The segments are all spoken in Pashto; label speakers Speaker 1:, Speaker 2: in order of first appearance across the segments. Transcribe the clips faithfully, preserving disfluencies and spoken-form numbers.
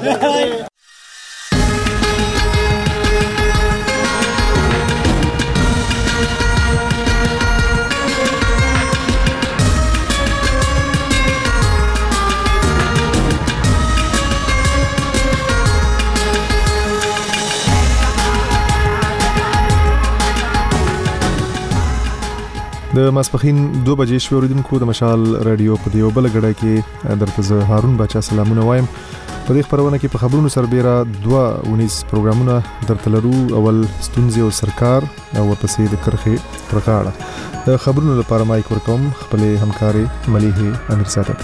Speaker 1: د ماسپخین دو بجې شوې اوریدونکو د مشال رادیو په دیو بل غړای کې درته زه هارون بچا سلامونه وایم. په دې خبرونه کې په خبرونو سربېره دوه ونیس پروګرامونه درته لرو. اول ستونزې او سرکار او ورپسې د کرخې پرکاړه. د خبرونو لپاره مایک ورکوم خپل همکاري مليحه امیر ساتت.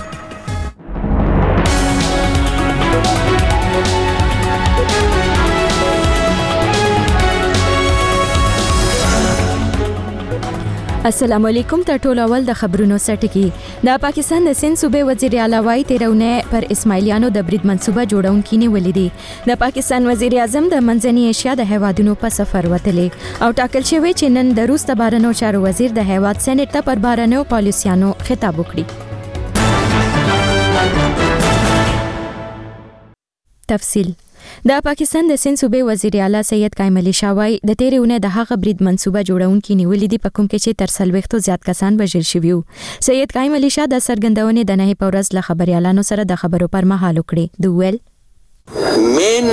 Speaker 2: السلام علیکم. تر ټولو اول د خبرونو سرټکی. د پاکستان د سند صوبې وزیر اعلی وايي تیرونه پر اسماعیلیانو د برید منصوبه جوړونکي نیولې دي. د پاکستان وزیر اعظم د منځنۍ ایشیا د هیوادونو په سفر وتلې او ټاکل شوی چې نن د روس د بهرنیو چارو وزیر د هیواد سېنات ته پر بهرنیو پالیسیانو خطاب وکړي. تفصیل. د پاکستان د سند صوبې وزیر اعلی سید قائم علي شاه وايي د تیرونه د هغه برید منصوبه جوړونکي نیولې دي په کوم کې چې تر سلويختو زیات کسان وژل شوي وو. سید قائم علي شاه د سرګندونې د نه پورز له خبريالانو سره د خبرو پر مهال وکړي. دوه ویل
Speaker 3: مین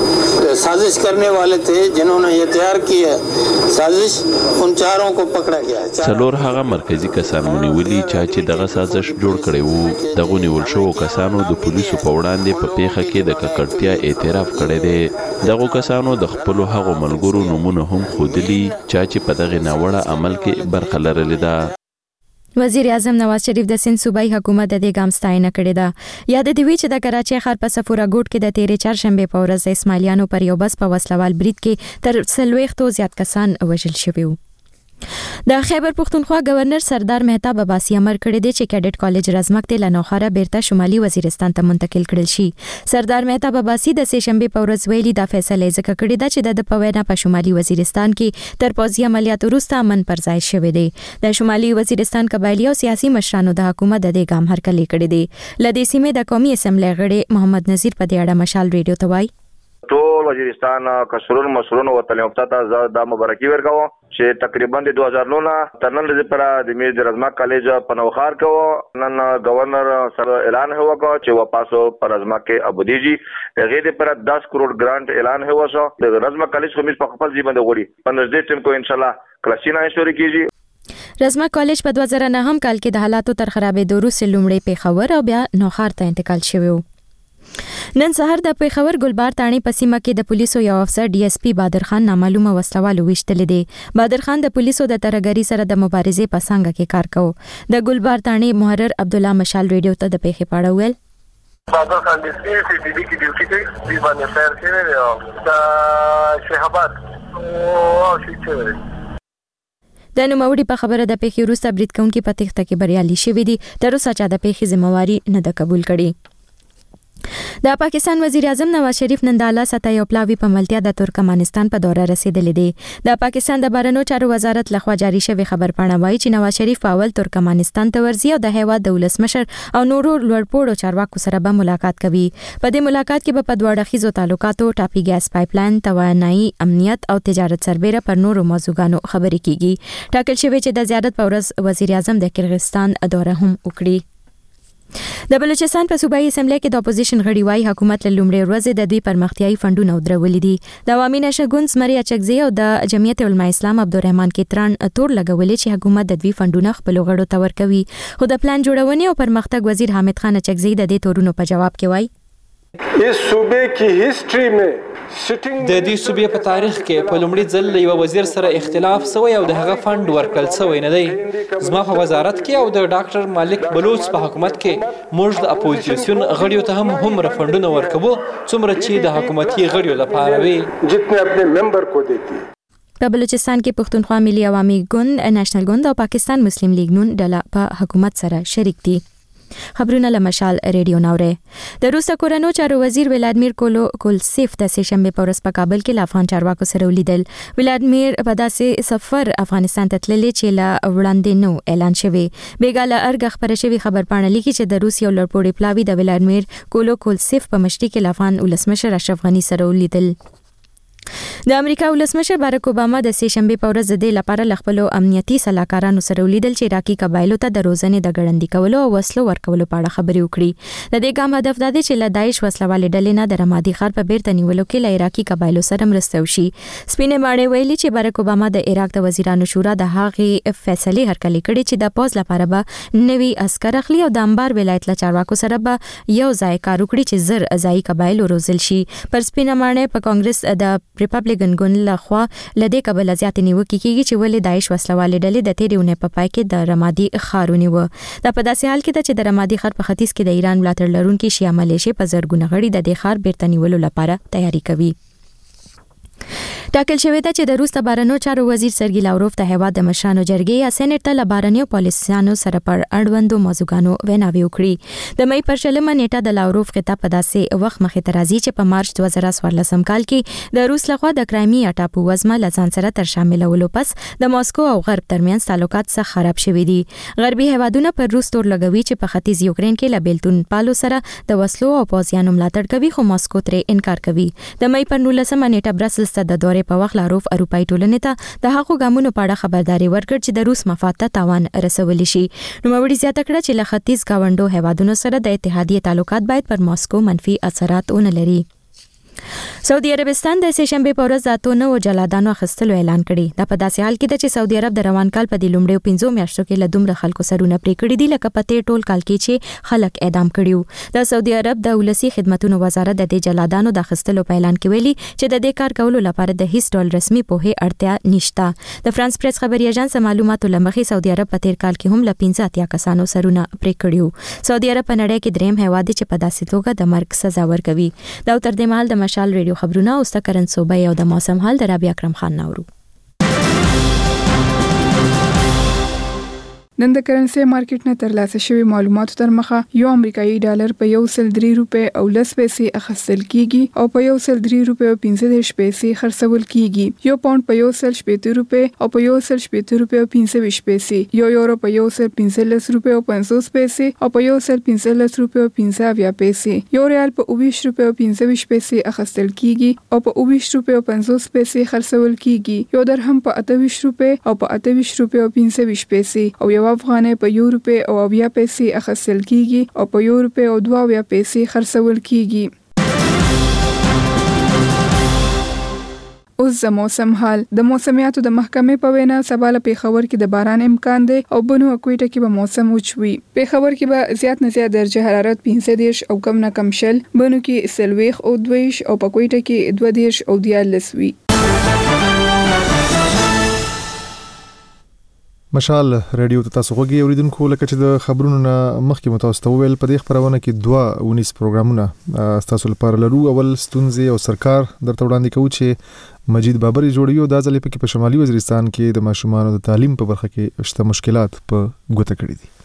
Speaker 3: साजिश करने वाले थे जिन्होंने ये तैयार की है साजिश उन चारों को पकड़ा गया है.
Speaker 4: څلور هغه مرکزی کسان ونیولي چې دغه سازش جوړ کړی وو. دغه نیول شو کسانو د پولیسو په وړاندې په پیښه کې د ککړتیا اعتراف کړی دی. دغه کسانو د خپل هغو ملګرو نمونه هم خودلی چې په دغه ناوړه عمل کې برخه لرلې ده.
Speaker 2: وزیر اعظم نواز شریف د سند صوبایي حکومت د دې ګام ستاینه کړې ده. یاد دی وی چې د کراچۍ ښار په صفورا ګوټ کې د تیرې چهارشنبه په ورځ د اسماعیلیانو پر یو بس په وسلوال برید کې تر سلويختو زیات کسان وژل شوي وو. د خیبر پختونخوا گورنر سردار مهتاب عباسی امر کړی دی چې کیډټ کالج رزمک ته لنوخره بیرته شمالي وزیرستان ته منتقل کړل شي. سردار مهتاب عباسی د سه شنبه په ورځ ویلي دا فیصله ځکه کړې ده چې د پوینا په شمالي وزیرستان کې تر پوځي عملیاتو وروسته امن پر ځای شوی دی. د شمالي وزیرستان قبایلی او سیاسي مشرانو د حکومت د دې ګام هرکلی کړی دی. لدې سیمې د قومي اسمبلی غړي محمد نذیر په دې اړه مشال ریډیو ته وایي
Speaker 5: ټول وزیرستان کسرون مسرون او تلمفتا ته د مبارکي ورکاو چې تقریبا د دوه هزار نو ترنل لپاره د میز رزمک کالج په نوخار کو نن گورنر سره اعلان هوا کو چې واپسو پر رزمک کې ابودیجی هغه د پر دس کروڑ گرانٹ اعلان هوا شو. د رزمک کالج خو میز په خپل ځای باندې غوړي په نږدې ټیم کو ان شاء الله کلاسینا شروع کیږي.
Speaker 2: رزمک کالج په دوه زره نه هم کال کې د حالاتو تر خرابې دوروسه لومړی پیښور او بیا نوخار ته انتقال شوی و. نن سهار د پیښور ګلبار تاڼي په سیمه کې د پولیسو یو افسر ډي اس پی بادر خان نامعلومه وسلوال وشتل دي. بادر خان د پولیسو د ترګری سره د مبارزې په څنګه کې کار کوي. د ګلبار تاڼي محرر عبد الله مشال ریډیو ته د پیښې پاړه ویل
Speaker 6: بادر خان د سی سی ټي وی کې ډیوټي کوي. دی باندې فیر شوی دی د شهاباد او شي
Speaker 2: د نوموړي په خبره د پیښې وروسته برید کوونکي په تخته کې بریالي شوي دي. تر اوسه چا د پیښې ذمہواری نه ده قبول کړې. د پاکستان وزیر اعظم نواز شریف نن د اعلی سطحي او پلاوی په ملتیا د ترکمنستان په دوره رسیدلی دی. د پاکستان د بهرنیو چارو وزارت لخوا جاری شوی خبر پاڼه وایي چې نواز شریف په اول ترکمنستان ته ورځي او د هیواد د ولسمشر او نورو لوړپوړو چارواکو سره به ملاقات کوي. په دې ملاقات کې به په دوه اړخیزو تعلقاتو، ټاپي ګاز پایپلاین، توانایي، امنیت او تجارت سربېره پر نورو موضوعاتو خبرې کیږي. ټاکل شوی چې د زیارت په ورځ وزیر اعظم د کرغستان دوره هم وکړي. د بلوچستان په صوبایي اسمبلی کې د اپوزیشن غړي وايي حکومت له لومړۍ ورځې د دوی پرمختیايي فندونه درولې دي. د عوامي نشه ګوند زمري اچکزي او د جمعیت علماء اسلام عبدالرحمن کتران تور لګولې چې حکومت د دوی فندونه خپل غړو ته ورکوي. خو د پلان جوړونې او پرمختګ وزیر حامد خان اچکزي د دې تورونو په جواب کې وايي
Speaker 7: इस सूबे की हिस्ट्री में
Speaker 8: د دې صوبې په تاریخ کې په لومړي ځل یو وزیر سره اختلاف شوی او د هغه فند ورکړل شوی نه دی. زما په وزارت کې او د ډاکټر مالک بلوچ په حکومت کې موږ د اپوزیشن غړیو ته هم هم فندونه ورکوو څومره چې د حکومتي غړیو لپاره وي
Speaker 7: جتنے اپنے ممبر کو دیتی.
Speaker 2: په بلوچستان کې پښتونخوا ملي عوامي ګوند، نېشنل ګوند او پاکستان مسلم لیگ نون ډله په حکومت سره شریک دي. خبرونه له مشال ریډیو ناوره. د روس کورنو چارو وزیر ولادمیر کولو کولسیف د سهشنبه په ورځ په کابل کې له افغان چارواکو سره ولیدل. ولادمیر په داسې سفر افغانستان ته تللی چې له وړاندې نو اعلان شوی. بیګاله ارګ خبره شوی خبر پاڼه لیکي چې د روس یو لړپوړی پلاوی د ولادمیر کولو کولسیف په مشرۍ کې له افغان ولسمشر اشرف غنی سره ولیدل. د امریکا ولسمشر بارک اوباما د سهشنبه په ورځ د لپاره خپل امنیتي سلاکارانو سره ولیدل چې عراقي قبایلو ته د روزنې د ګړندۍ کولو او وسلو ورکولو په اړه خبرې وکړي. د دې ګام هدف دا دی چې له داعش وسلوالې ډلې نه د رمادي ښار په بیرته نیولو کې له عراقي قبایلو سره مرسته وشي. سپینې ماڼۍ ویلي چې بارک اوباما د عراق د وزیرانو شورا د هغې فیصلې هرکلي کړي چې د پوز لپاره به نوي عسكر اخلي او د انبار ولایت له چارواکو سره به یو ځای کار وکړي چې زر ځای قبایل روزل شي. پر سپینې ماڼۍ په کانګرس د ریپبلیکن ګوند لخوا لدې قبل زیات نیوکې کیږي چې ولې داعش وسلوالې ډلې د تیرې اونۍ په پای کې د رمادي ښارونه و. دا په داسې حال کې ده چې د رمادي ښار په ختیځ کې د ایران ملاتړ لرونکي شیا ملیشې په زرګونه غړي د دې ښار بیرته نیولو لپاره تیاری کوي. ټاکل شوی دی چې د روس د بهرنیو چارو وزیر سرګي لاوروف د هیواد د مشرانو جرګې یا سېنات ته له بهرنیو پالیسیانو سره پر اړوندو موضوعګانو ویناوې وکړي. د مې پر شلمه نیټه د لاوروف خطاب په داسې وخت مخې ته راځي چې په مارچ دوه زره څوارلسم کال کې د روس لخوا د کرایمیا ټاپو وزمه له ځان سره تر شاملولو پس د ماسکو او غرب ترمنځ تعلقات څخه خراب شوي دي. غربي هیوادونه پر روس تور لګوي چې په ختیځ یوکرين کې له بیلتون پالو سره د وسلو او پوځیانو ملاتړ کوي، خو ماسکو ترې انکار کوي. د مې پر نولسمه نیټه برسلز ته د دورې په وخت لاوروف اروپای ټولنې ته د هغو ګامونو په اړه خبرداري ورکړ چې د روس مفاد ته تاوان رسولی شي. نوموړي زیاته کړه چې له ختیځ گاونډو هیوادونو سره د اتحادیې تعلقات باید پر ماسکو منفي اثرات ونه لري. سعودي عربستان د سهشنبه په ورځ د اتو نوو جلادانو اخیستلو اعلان کړی. دا په داسې حال کې ده چې سعودي عرب د روان کال په دې لومړیو پنځو میاشتو کې له دومره خلکو سرونه پرې کړي دي لکه په تیر ټول کال کې چې خلک اعدام کړي. د سعودي عرب د ولسی خدماتو وزارت د دې جلادانو د اخیستلو په اعلان کې ویلي چې د دې کار کولو لپاره د هیڅ ډول رسمي پوهې اړتیا نشته. د فرانس پریس خبري اژانس معلوماتو لمخې سعودي عرب په تیر کال کې هم له پنځه اتیا کسانو سرونه پرې کړي. سعودي عرب په نړۍ کې دریم هیواد دی چې په داسې توګه د مرګ سزا ورکوي. دا تر دې مهال د مشال ریډیو خبرونه او ستکرن صوبه او د موسم حال د رابعه اکرم خان نورو.
Speaker 9: نن د کرنسي مارکیټ نه ترلاسه شوی معلوماتو تر مخه یو امریکایي ډالر په یو سل درې روپے او لس پیسې اخیستل کیږي او په یو سل درې روپے او پنځه دېرش پیسې خرڅول کیږي. یو پاوند په یو سل شپږ روپے او په یو سل شپږ روپے او پنځه ویشت پیسې، یو یورو په یو سل پنځه لس روپے او پنځوس پیسې او په یو سل پنځه لس روپے او پنځه اویا پیسې، یو ریال په اووه ویشت روپے او پنځه ویشت پیسې اخیستل کیږي او په اووه ویشت روپے او پنځوس پیسې خرڅول کیږي. یو درهم په اته ویشت روپے او په اته ویشت روپے او پنځه ویشت پیسې او یو افغانۍ په یو روپے او اویا پیسې اخیستل کیږي او په یو روپے او دوه اویا پیسې خرڅول کیږي. اوس د موسم حال. د موسمیاتو د محکمې په وینا سبا له پیښور کې د باران امکان دی او بنو او کوټه کې به موسم وچوي. پیښور کې به زیات نه زیات درجه حرارت پنځه دېرش او کم نه کم شل، بنو کې سلويخ او دویش او په کوټه کې دوه دېرش او دیارلس وي.
Speaker 1: مشال ریډیو ته تاسو غوږی اوریدونکو، لکه چې د خبرونو نه مخکې متوسط وویل په دې خبرونه کې دوه ونیس پروګرامونه تاسو لپاره لرو. اول ستونزې او سرکار درته وړاندې کوو چې مجید بابر جوړیو دا ځلې پکې په شمالي وزیرستان کې د ماشومانو د تعلیم په برخه کې شته مشکلات په ګوته کړي دي.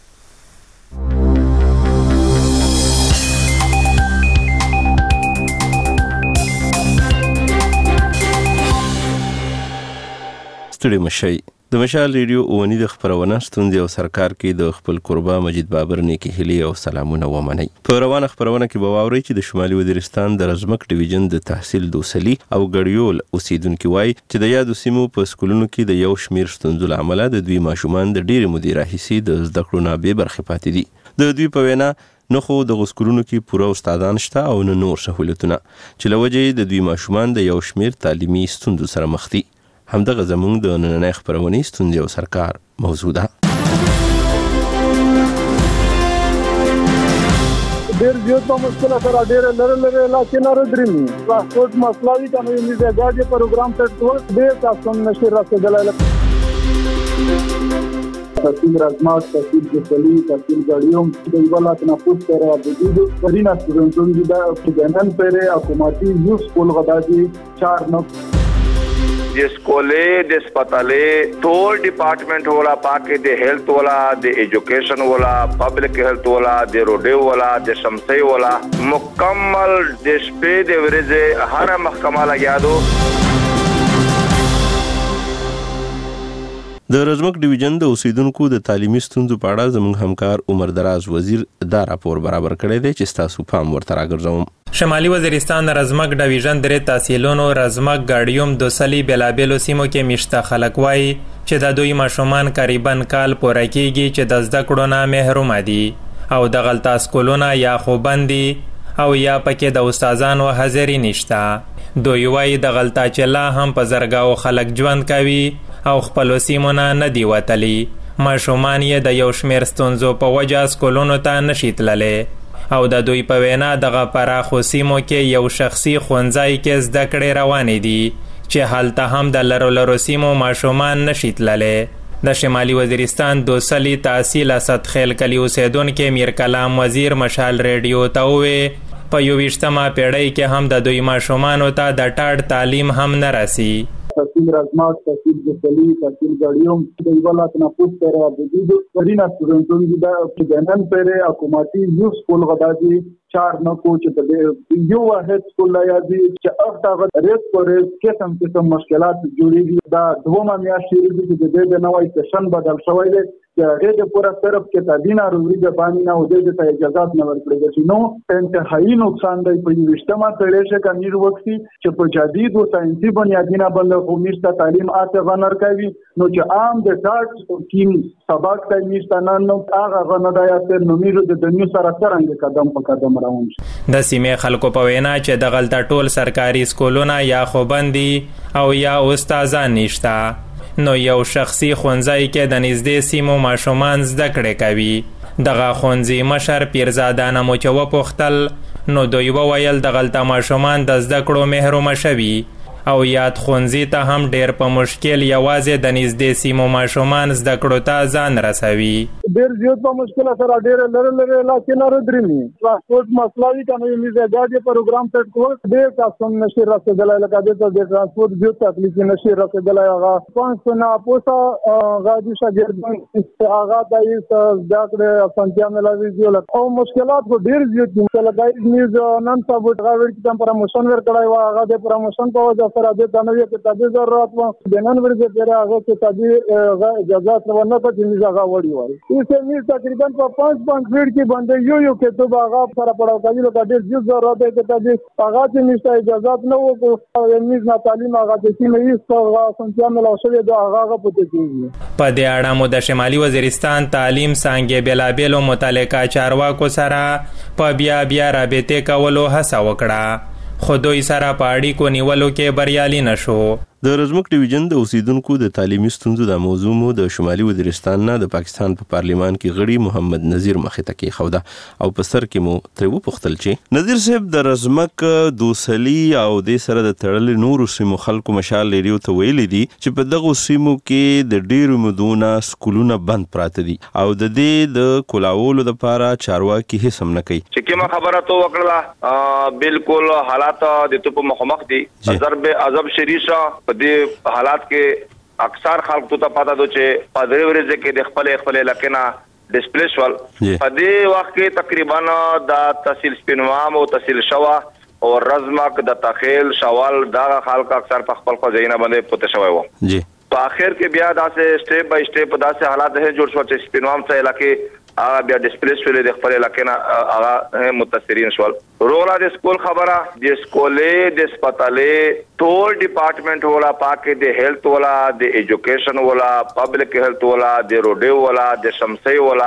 Speaker 4: ستړي مشي د مشال ریډیو اونی د خبرونه ستوندې او سرکار کې د خپل قربا مجید بابر نیکی هلی او سلامونه ومني. په روانه خبرونه کې به واوري چې د شمالي وزیرستان د رزمک ډیویژن د تحصیل دوسلی او ګړیول اوسیدونکو وای چې د یادو سیمو په سکولونو کې د یو شمیر ستونزو لامل د دوی ماشومان د ډیره مدیره حصي د زده کړو نه به برخه پاتې دي. د دوی په وینا نو خو د غسکولونو کې پوره استادان شته او نه نور سہولتونه چې لوجه د دوی ماشومان د یو شمیر تعلیمي ستونزو سره مخ دي. همدغه زموږ د نننۍ خبرونې ستونزې او سرکار موضوع ده.
Speaker 6: ډېر زیات په مشکل سره ډېر لره لره علاقې نه درېمي ترانسپورټ مسله وي کنه یې د ګاډي پروګرام ته ټول ډېر تاسو نشي رسیدلای. تحصیل رزمات، تحصیل دوسلی، تحصیل ګاډیوم د ولا تنفس سره د دې ورینه ستونزې د پرګنن پر حکومتي یو سکول غداجي چار نو
Speaker 5: د سکولې د هسپتالې ټول ډپارټمنټ ولا پاکه د هیلث ولا د ایجوکیشن ولا پبلک هیلث ولا د روډي ولا د شمسي ولا مکمل د شپې د ورځې هر محکمه لګیا دو.
Speaker 10: د رزمک ډیویژن د اوسیدونکو د تعلیمي ستونزو په اړه زموږ همکار عمر دراز وزیر دا راپور برابر کړی دی چې تاسو پام ورته راګرځوم.
Speaker 11: شمالي وزیرستان رزمک ډیویژن درې تحصیلونو رزمک ګاډیوم دوسلی بلابلو سیمو کې مشته خلک وای چې د دوی ماشومان قریبا کال پوره کیږي چې د زده کړو نه محروم دي او د غلطه سکولونه یا خوبندي او یا پکې د استادانو حاضری نشته. دوی وای د غلطه چلا هم په زرګاو خلک ژوند کوي او خپل سیمونه نه دی وتلی. ماشومان یې د یو شمیر ستونزو په وجه سکولونو ته نشي تللی او د دوی په وینا دغه پراخو سیمو کې یو شخصي ښوونځی کې زده کړې روانې دي چې هلته هم د لرو لرو سیمو ماشومان نشي تللی. د شمالي وزیرستان دوسلی تحصیل اسدخیل کلی اوسیدونکي میر کلام وزیر مشال ریډیو ته وویل په یوویشتمه پیړۍ کې هم د دوی ماشومانو ته د ټاډ تعلیم هم نه رسی.
Speaker 6: تحصیل رزمک، تحصیل دوسلی، تحصیل ګاډیوم د ولایت نه پوس پر راځي د رینا سټوډنټونو د جنن پر حکومتي یو سکول غدادي چار نه کو چې د یو واحد سکول لا یادي چې هغه ریس پر قسم قسم مشکلات جوړیږي. دا دوه میاشتې چې د دې نوې سیشن بدل شوی دی چې هغه د پورا طرف کې تابعینا روړي د باندې نه ودې ته اجازه نه ورکړي چې نو انتهایی نقصان دی په یوشتمه پیړۍ کې کمیر وختي چې په جدید او ساينسي بنیادینه باندې کومشته تعلیم آته غنر کوي نو چې عام د ټاټ کیم سبق ته نشته نن هغه غنډه یا نو میرو د دنیو سره څنګه قدم په قدم روان شي.
Speaker 11: د سیمې خلکو په وینا چې د غلطه ټول سرکاري سکولونه یا خوبندي او یا استادان نشته نو یو شخصي ښوونځی کې د نږدې سیمو ماشومان زده کړې کوي. دغه ښوونځي مشر پیرزاده مو چې وپوښتل نو دوی وویل د غلطه ماشومان د زده کړو محرومه شوي او یاد ښوونځي ته هم ډېر په مشکل یوازې د نږدې سیمو ماشومان زده کړو ته ځان رسوي.
Speaker 6: ډېر زیات په مشکل سره ډېر لري لري علاقې نه ردرمي ترانسپورت مسله وي کنه یې زیاده پروګرام سیټ کول ډېر تاسو نشي رسیدلای لکه د ترانسپورت زیات تکلیف نشي رسیدلای هغه پانس نه پوسا غادي شاګردان هغه د زده کړې اسانتیا ملوي او مشکلات کو ډېر زیات دي لکه نیوز نن سبا غوړ کې تم پروموشن ور کړای و هغه د پروموشن په وجه سره د دنوي کې تدبیر ضرورت و د نن ورځې پر هغه کې تدبیر اجازه ورنه پاتې نه ځای وړي وای اسے نیز تقریبا په پانچ پانچ فیټ کې باندې یو یو کې تو هغه سره پړاو کوي لکه ډېر زیات ضرورت دی چې تدبیر هغه چې نشته اجازه نه وو او نیز نه تعلیم هغه د سیمې هیڅ هغه سنتیا مل اوسه د هغه پته کیږي.
Speaker 11: په دې اړه مو د شمالي وزیرستان تعلیم څنګه بلابلو متعلقه چارواکو سره په بیا بیا رابطه کولو هڅه وکړه خو دوی سره په اړیکو نیولو کې بریالي نشو.
Speaker 10: د رزمک ډیویژن د اوسیدونکو د تعلیمي ستونزو د موضوع مو د شمالي وزیرستان نه د پاکستان په پارلیمان کې غړي محمد نذیر مخې ته کېښوده او په سر کې مو ترې وپوښتل چې نذیر صاحب د رزمک دوسلي او دې سره د تړلې نورو سیمو خلکو مشال ریډیو ته ویلي دي چې په دغو سیمو کې د ډېرو مودونه سکولونه بند پراته دي او د دې د کولاولو دپاره چارواکي هیڅ هم نه کوي.
Speaker 5: چې کومه خبره تو وکړه بالکل حالات د تو په مخامخ دي ضرب عذاب شریشه د حالات کې اکثر خلک ته پتا دو چې په دې ورځ کې د خپل خپل علاقې نه ډیسپلیس ول په دې وخت کې تقریبا د تحصیل سپینوام او تحصیل شوا او رزمک د تخیل شوال دا خلک اکثر په خپل خزینه باندې پته شوی وو. جی په اخر کې بیا داسې سټیپ بای سټیپ داسې حالات هي جوړ شو چې سپینوام څخه علاقې هغه بیا ډیسپلیس شول د خپل علاقې نه هغه متاثرین شول. رولا د سکول خبره د سکولې د هسپتالې ټول ډپارټمنټ ولا پاکه د هیلث ولا د ایجوکیشن ولا پبلک هیلث ولا د روډي ولا د شمسي ولا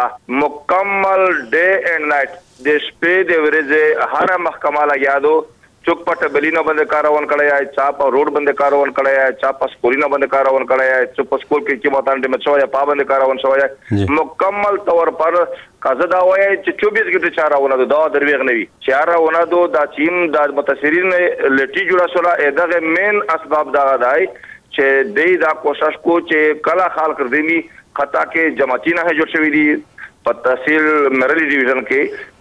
Speaker 5: مکمل ډے اینڈ نایټ د شپې د ورځې هر محکمه لګیا دو چوک پټ بلینا باندې کارون کړی ہے چاپ روډ باندې کارون کړی ہے چاپ سکولینه باندې کارون کړی ہے چوپ سکول کې کې ماتان دې مچو یا پا باندې کارون شوی ہے مکمل طور پر قضا دا وایي چې چوبیس غنټه چارونه دا درویغ نوي چارونه دو دا چین د متاثرین لټي جوړه شولا دغه مین اسباب دا غدای چې دې دا کوشش کو چې کلا خال کړ دې خطا کې جماعتینه جوړ شوی دي په تحصیل مرلی ډیویژن کې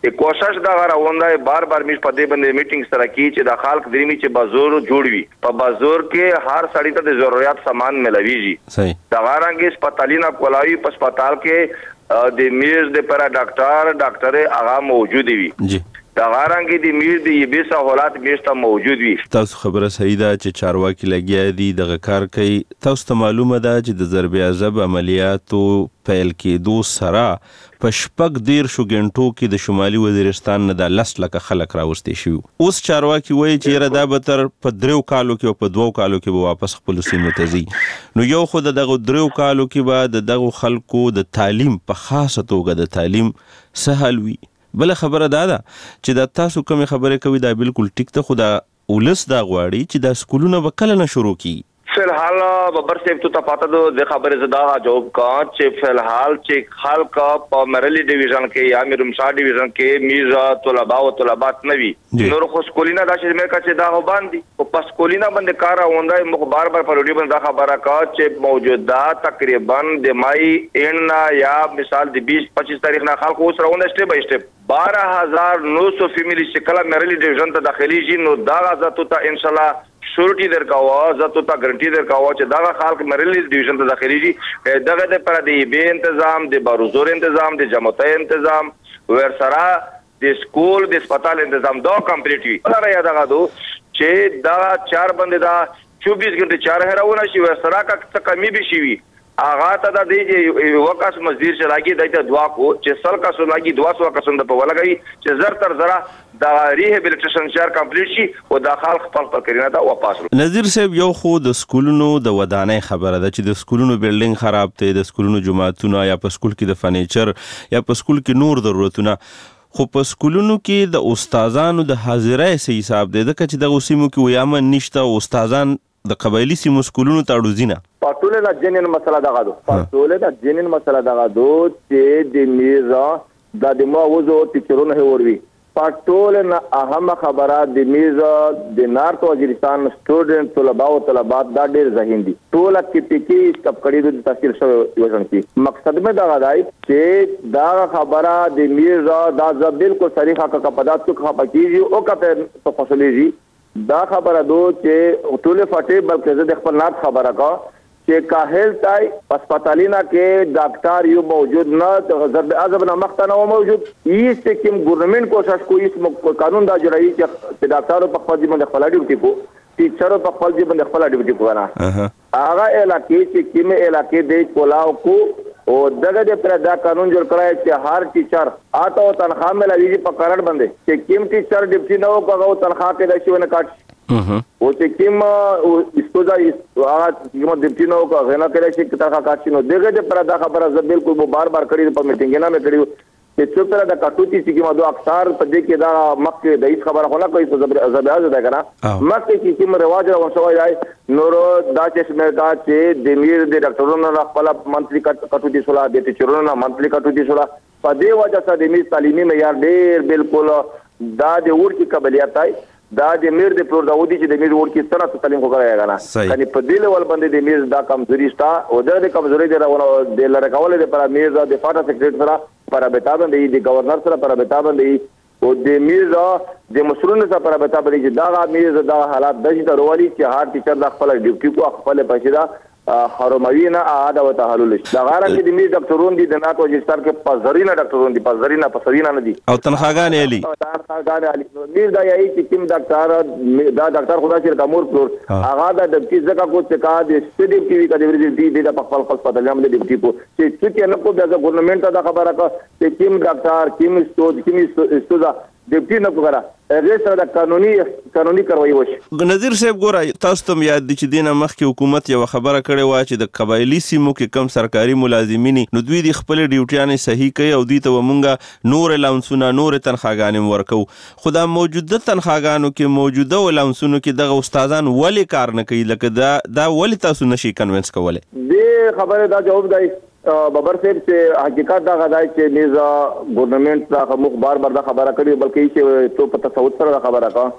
Speaker 5: کوشش دا راوندای بار بار میش په دې باندې میټینګ سره کی چې د خلک دریمي چې بازار جوړوي په بازار کې هر سړی ته د ضرورت سامان ملويږي
Speaker 10: صحیح
Speaker 5: دا غارانګي سپټالینا کولاوي په سپټال کې د میز د پر ډاکټر ډاکټر هغه موجود وي
Speaker 10: جی
Speaker 5: دا غارانګي د میز د یبه سہولات میشته موجود وي
Speaker 10: تاسو خبره صحیح ده چې چارواکي لګیا دي دغه کار کوي تاسو ته معلومه ده چې د ضرب عذاب عملیاتو پیل کېدو سره په شپږ دیر شو غنټو کې د شمالي وزیرستان نه د لس لکه خلک راوستي شو اوس چارواکي وایي چې را دا به تر په دریو کالو کې او په دوو کالو کې به واپس خپل سیمو ته ځي نو یو خو دغه دریو کالو کې به د دغه خلکو د تعلیم په خاصه توګه د تعلیم سهل وي بل خبره دا ده چې د تاسو کوم خبره کوي دا بالکل ټیک ته خدا ولس دا غواړي چې د سکولونو وکړه نه شروع کی
Speaker 5: فلحال ببر صاحب ته پاته دو د خبره زدا جواب کا چې فلحال چې خلک په مرلی ډیویژن کې یا میرمشا ډیویژن کې میزا طلباء او طلبات نوي نور خو سکولینا دا چې مې کا چې دا باندې او په سکولینا باندې کار اوندای مخ بار بار په روډي باندې خبره کا چې موجوده تقریبا د مای ان یا مثال د بیس پچیس تاریخ نه خلک اوس راوند سټپ بای سټپ بارہ ہزار نو سو فیملی شکل مرلی ډیویژن ته داخلي جی نو دا غزا ته ان شاء الله شورټي درکاوه زته تا ګارانټي درکاوه چې دا خلک مرلی ډیویژن ته داخلي دي دغه د پر دی به تنظیم د باروزور تنظیم د جمعیت تنظیم ور سره د سکول د سپټال تنظیم دا کمپلیټ وي دا یا دغه دو چې دا چار بندې دا چوبیس غنټه چار هراونه شي ور سره کا کمی به شي وي اغا ته د دې وکاس مزدور چلاګي دایته دعا کو چې سل کا سناګي دعا سو کا سند په ولګي چې زر تر زرا د ریهابلیټیشن شهر کمپلیټ شي او د خلک خپل خپل کرینا دا واپس
Speaker 10: نذیر صاحب یو خو د سکولونو د ودانۍ خبره ده چې د سکولونو بلډینګ خراب ته د سکولونو جماعتونه یا په سکول کې د فرنیچر یا په سکول کې نور ضرورتونه خو په سکولونو کې د استادانو د حاضرۍ سي حساب دی د کچ د اوسمو کې ویامن نشته استادان د قبایلی سیمو سکولونو ته اړوزینه
Speaker 5: پټوله د جنین مسله دغه دو پټوله د جنین مسله دغه دو چې د میزا د دمو وزو ټیچرونه هوروي پټوله نه اهم خبره د میزا د نارت وزیرستان سټوډنټ طلباء او طلبات دا ډېر ذهین دي ټول کې ټکی کپ کړي د تحصیل شوی وژن کی مقصد مې دا غواړي چې دا خبره د میزا دا ځ بالکل صریحه کا پدات کو خپکیږي او کا په فصلېږي دا خبره دو چې ټول فټې بلکې زه د خپل نات خبره کا چې کاهل تای هسپتالینا کې ډاکټر یو موجود نه ضرب عذاب نه مختنه موجود ایست کوم ګورنمنت کوشش کوي اس قانون دا جوړایي چې ډاکټرو په خپل ځمن خپل ډیوټي کو ټیچرو په خپل ځمن خپل ډیوټي کو نه هغه علاقې چې کوم علاقې د کولاو کو او دغه د پر دا قانون جوړ کړای چې هر ټیچر آتا او تنخواه ملوي په قرار باندې چې کوم ټیچر ډیوټي نه وکړو تنخواه کې د شونه کاټ او چې کوم استوزا هغه کوم ډیوټي نه وکړو غنا کړی چې تنخواه کاټ نو دغه د پر دا خبره ز بالکل مو بار بار کړی په میټینګ نه مې کړی چې څو پر دا کټوتی چې کوم دوه اکثر په دې کې دا مکه د هیڅ خبره خلا کوي څه زبر ده کنه مکه کې کوم رواج او شوی دی نور دا چې سمرتا چې د میر د ډاکټرونو خپل منتلي کټوتی سولا د ټیچرونو منتلي کټوتی سولا په دې وجه سره د میر تعلیمي معیار ډېر بالکل دا د ور کې قابلیت دی دا د میر د پرور داودي چې د میر ور کې ستنه تعلیم وکړای غواړي یعنی په دې ول باندې د میر دا کمزوري شتا او د کمزوري د راونه د لړ کول د پر میر د فاټا سیکریټ سره پر رابطه باندې د گورنر سره پر رابطه باندې او د میر د مسرونو سره پر رابطه باندې چې دا میر دا حالات د دې ضروري چې هر ټیچر د خپل ډیوټي کو خپل پښیدا حرموینا عاده او تحلل دا غاره کې د می ډاکټرون دي د ناتو رجستر کې پزرینا ډاکټرون دي پزرینا پسرینا نه دي
Speaker 10: او تنخواګان علي
Speaker 5: تنخواګان علي میر دا یی چې کوم ډاکټر دا ډاکټر خدا چې کمور پلور هغه د دبکی زکه کو چې کا د سټډي ټي وی کا د ورځې دي د خپل خپل په دلم د ډیوټي کو چې چې نه کو د ګورنمنت دا خبره کا چې کوم ډاکټر کوم استود کوم استوزا ډیوټي نه وکړه هغه سره د قانوني قانوني کاروایی وشي
Speaker 10: نذیر صاحب ګورای تاسو ته یاد دي چې دینه مخکې حکومت یو خبره کړې و چې د قبایلی سیمو کې کم سرکاري ملازمین نو دوی د خپل ډیوټیانې صحیح کوي او دوی ته ومنګه نور الاونسونه نور تنخواګانې ورکو خدا موجوده تنخواګانو کې موجوده الاونسونو کې دغه استادان ولی کار نه کوي لکه دا دا ولی تاسو نشي کنوینس کولای
Speaker 5: دې خبره دا جواب دی ببر صاحب چې حقیقت دا غدای چې نیزه ګورنمنت دا مخ بار بار دا خبره کړي بلکې چې تو په تصوت سره خبره کا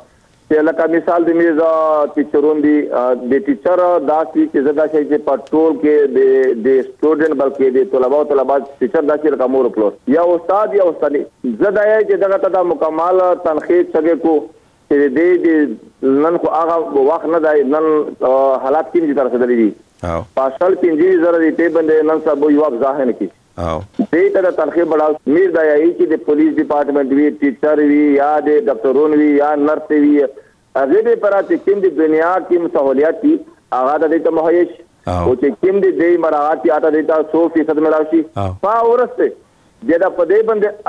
Speaker 5: چې لکه مثال د میز ټیچرون دي د ټیچر داسې چې زدا شي چې پټول کې د د سټوډنټ بلکې د طلبه او طلبات ټیچر داسې لکه مور پلور یا استاد یا استاد زدا یې چې دغه ته مکمل تنخیص څنګه کو چې د نن خو هغه وخت نه دی نن حالات کې دي تر څه دي
Speaker 10: او
Speaker 5: پاشل پنځه زره دي ته باندې نن سبا یو ځاه نه کی
Speaker 10: او
Speaker 5: دې ته تنخیص بڑاو میر دا یې چې د پولیس ډپارټمنټ وی ټیچر وی یا د ډاکټرون وی یا نرس وی هغه دې پراته کوم د دنیا کې سہولیات دي هغه د دې ته مهیش او چې کوم دې مراعات یا د دې سو فیصد ملاشي په ورسته جدا پدې باندې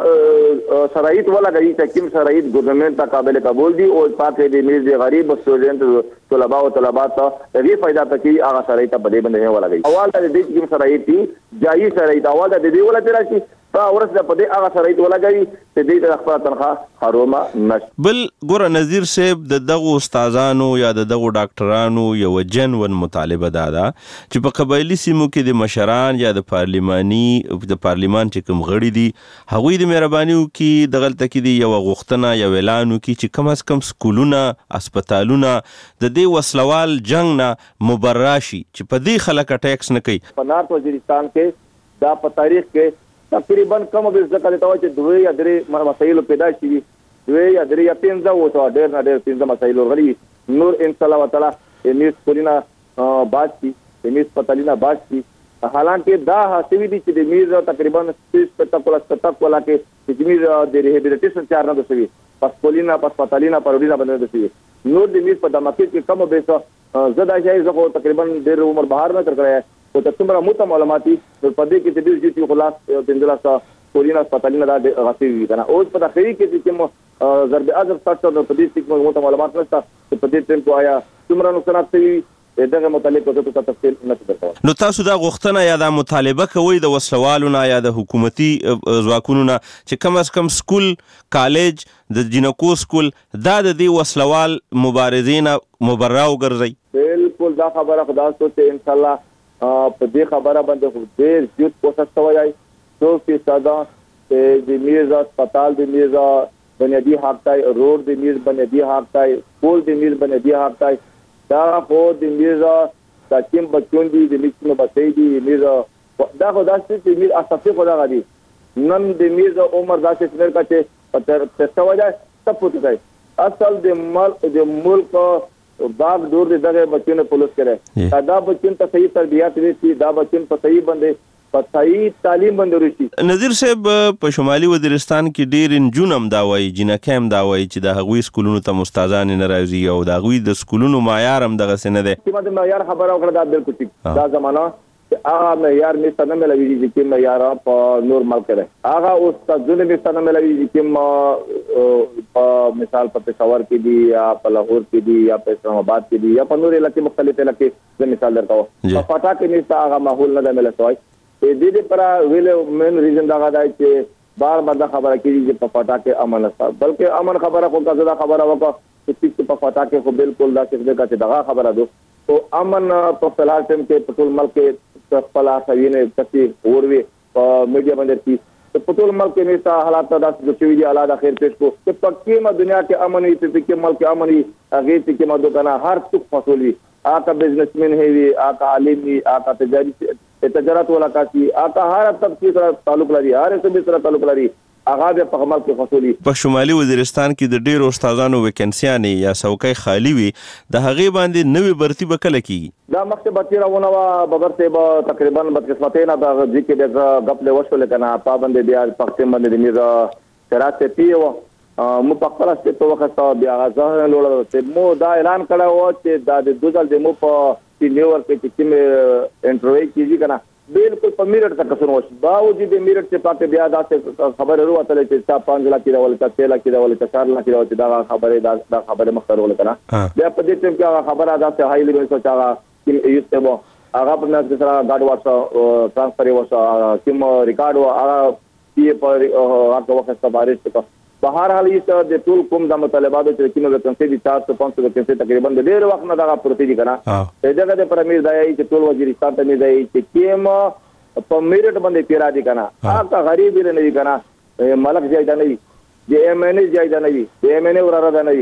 Speaker 5: هغه شرایط ولا غي چې کوم شرایط ګورنمنت ته قابل قبول دي او پاتې دي میز دي غریب سټوډنټ طلبه او طلبات ته دې فائدہ پکې هغه شرایط پدې باندې ولا غي اول د دې کوم شرایط دي جایي شرایط اول د دې ولا تراشي په ورسره پدې هغه شرایط ولا غي چې دې د خپل تنخواه حرومه نش
Speaker 10: بل ګور نذیر صاحب د دغه استادانو یا د دغه ډاکټرانو یو جنون مطالبه دادا چې په قبایلی سیمو کې د مشران یا د پارلیماني د پارلیمان چې کوم غړي دي هغوی د مهرباني کې دغلته کې دی یو غوښتنه یو اعلان کې چې کم از کم سکولونه هسپتالونه د دې وسلوال جنگ نه مبراشي چې په دې خلک ټیکس نه کوي
Speaker 5: په نارت وزیرستان کې دا په تاریخ کې تقریبا کم به ځکه ته چې دوی یا درې مسایل پیدا شي دوی یا درې یا پنځه وته ډېر نه ډېر پنځه مسایل ورغلي نور ان شاء الله تعالی میس کولینا باج کی میس پتالینا باج کی حالانکه دا حاصل دي چې د میز تقریبا سپټاکولا سپټاکولا کې چې میز د ریهابلیټیشن چار نه دوی پس کولینا پس پتالینا پروډینا باندې دوی نور د میز په دماکي کې کم به څه زدا شي زغه تقریبا ډېر عمر بهر نه تر کړی او ته څومره موته معلوماتي په دې کې چې د دې خلاص پندلاسا کولینا هسپتالونه دا غفي وي کنه اوس په داخلي کې چې مو ضرب اعظم ساتو په دې کې موته معلومات نشته چې په دې ټیم کو آیا څومره نقصانات شوي دغه متعلق څه تفصیل نه درکوم
Speaker 10: نو تاسو دا غوښتنه یا دا مطالبه کوي د وسلوالونو یا د حکومتي ځواکونو چې کم از کم سکول کالج د جنکو سکول دا د دې وسلوال مبارزین مبرا وګرځي
Speaker 5: بالکل دا خبره خدا ته ان شاء الله په دې خبره باندې خو ډېر زیات کوشش کوي څو فیصد د میز هسپتال د میز بنیادی حق تای روډ د میز بنیادی حق تای سکول د میز بنیادی حق تای دا خو د میز تاکیم بچون دي د میز نو بچي دي میز دا خو داسې چې میز اساسي خو دا غدي نن د میز عمر داسې څنګه کچې پتر څه وجه سپوت کوي اصل د ملک د ملک باغ دور دغه بچو نه پولیس کړي دا بچو ته صحیح تربیات وشي دا بچو په صحیح باندې په صحیح تعلیم باندې ورشي
Speaker 10: نذیر صاحب په شمالي وزیرستان کې ډیر انجونم دا وایي جنکه هم دا وایي چې د هغوی سکولونو ته مستازان نه راځي او د هغوی د سکولونو معیار هم دغه سن ده
Speaker 5: چې د معیار خبره وکړه دا بالکل ټیک دا زمانہ هغه معیار می ستنه ملوي چې معیار په نور ملک ده هغه اوس تاسو نه ستنه ملوي چې په مثال په پېښور کې دي یا په لاهور کې دي یا په اسلام آباد کې دي یا په نور علاقې مختلف علاقې زه مثال درکوم په پټا کې نشته هغه ماحول نه ملوي دې دې پر ویل مین ریزن دا غواړي چې بار بار دا خبره کوي چې په پټا کې امن نشته بلکې امن خبره خو دا خبره وکړه چې په پټا کې خو بالکل دا څه ده دا خبره ده او امن په فلال ټیم کې په ټول ملک کې خپل اسوینه کسي اوروي په میډیا باندې چې په ټول ملک کې نشته حالات دا چې وی دي اعلی خیر پیش کو چې په کیمه دنیا کې امن وي په کې ملک امن وي هغه چې کې مدو کنه هر څوک فصول وي آکا بزنسمن هي آکا عالم وي آکا تجاري تجارت ولا کاسي آکا هر طبقه سره تعلق لري هر څه سره تعلق لري هغه په عمل کې فصولي
Speaker 10: په شمالي وزیرستان کې د ډیرو استادانو ویکنسیانې یا څوکۍ خالی وي د هغې باندې نوې برتي به کله کیږي
Speaker 5: دا مخکې برتي راونه وه بغیر صاحب تقریبا بدقسمتۍ نه د ځي کې د غپ له وشول کنه په باندې بیا پښتون باندې د میر شرات پی و مو په خپل څه په وخت بیا غزه لوړ ته مو دا اعلان کړو چې دا د دوزل د مو په نیوور کې چې کوم انټرویو کیږي کنه بالکل په میرټ تک څنګه وشي باوجود میرټ چې پاتې بیا دا خبره وروته چې تا پنځه لک دی ول چې لک دی ول چې چار لک دی چې دا خبره دا خبره مخته ول کنه بیا په دې ټیم کې خبره دا چې هاي لیول څه چا چې یوسته وو هغه په نس سره گاډ واسه ټرانسفر واسه کوم ریکارډ و هغه پی په هغه وخت سبارش ته بهر حال یې د ټول کوم د مطالباتو چې کومه وکنسي دي چار سو پنځه سو وکنسي تقریبا د ډېر وخت نه دا پروتي دي کنه د دغه د پرمیر دای چې ټول وزیرستان ته نه دی چې کیم په میرټ باندې پیرا دي کنه هغه غریب نه دي کنه ملک ځای دا نه وي د ایم ان ای ځای دا نه وي د ایم ان ای وراره دا نه وي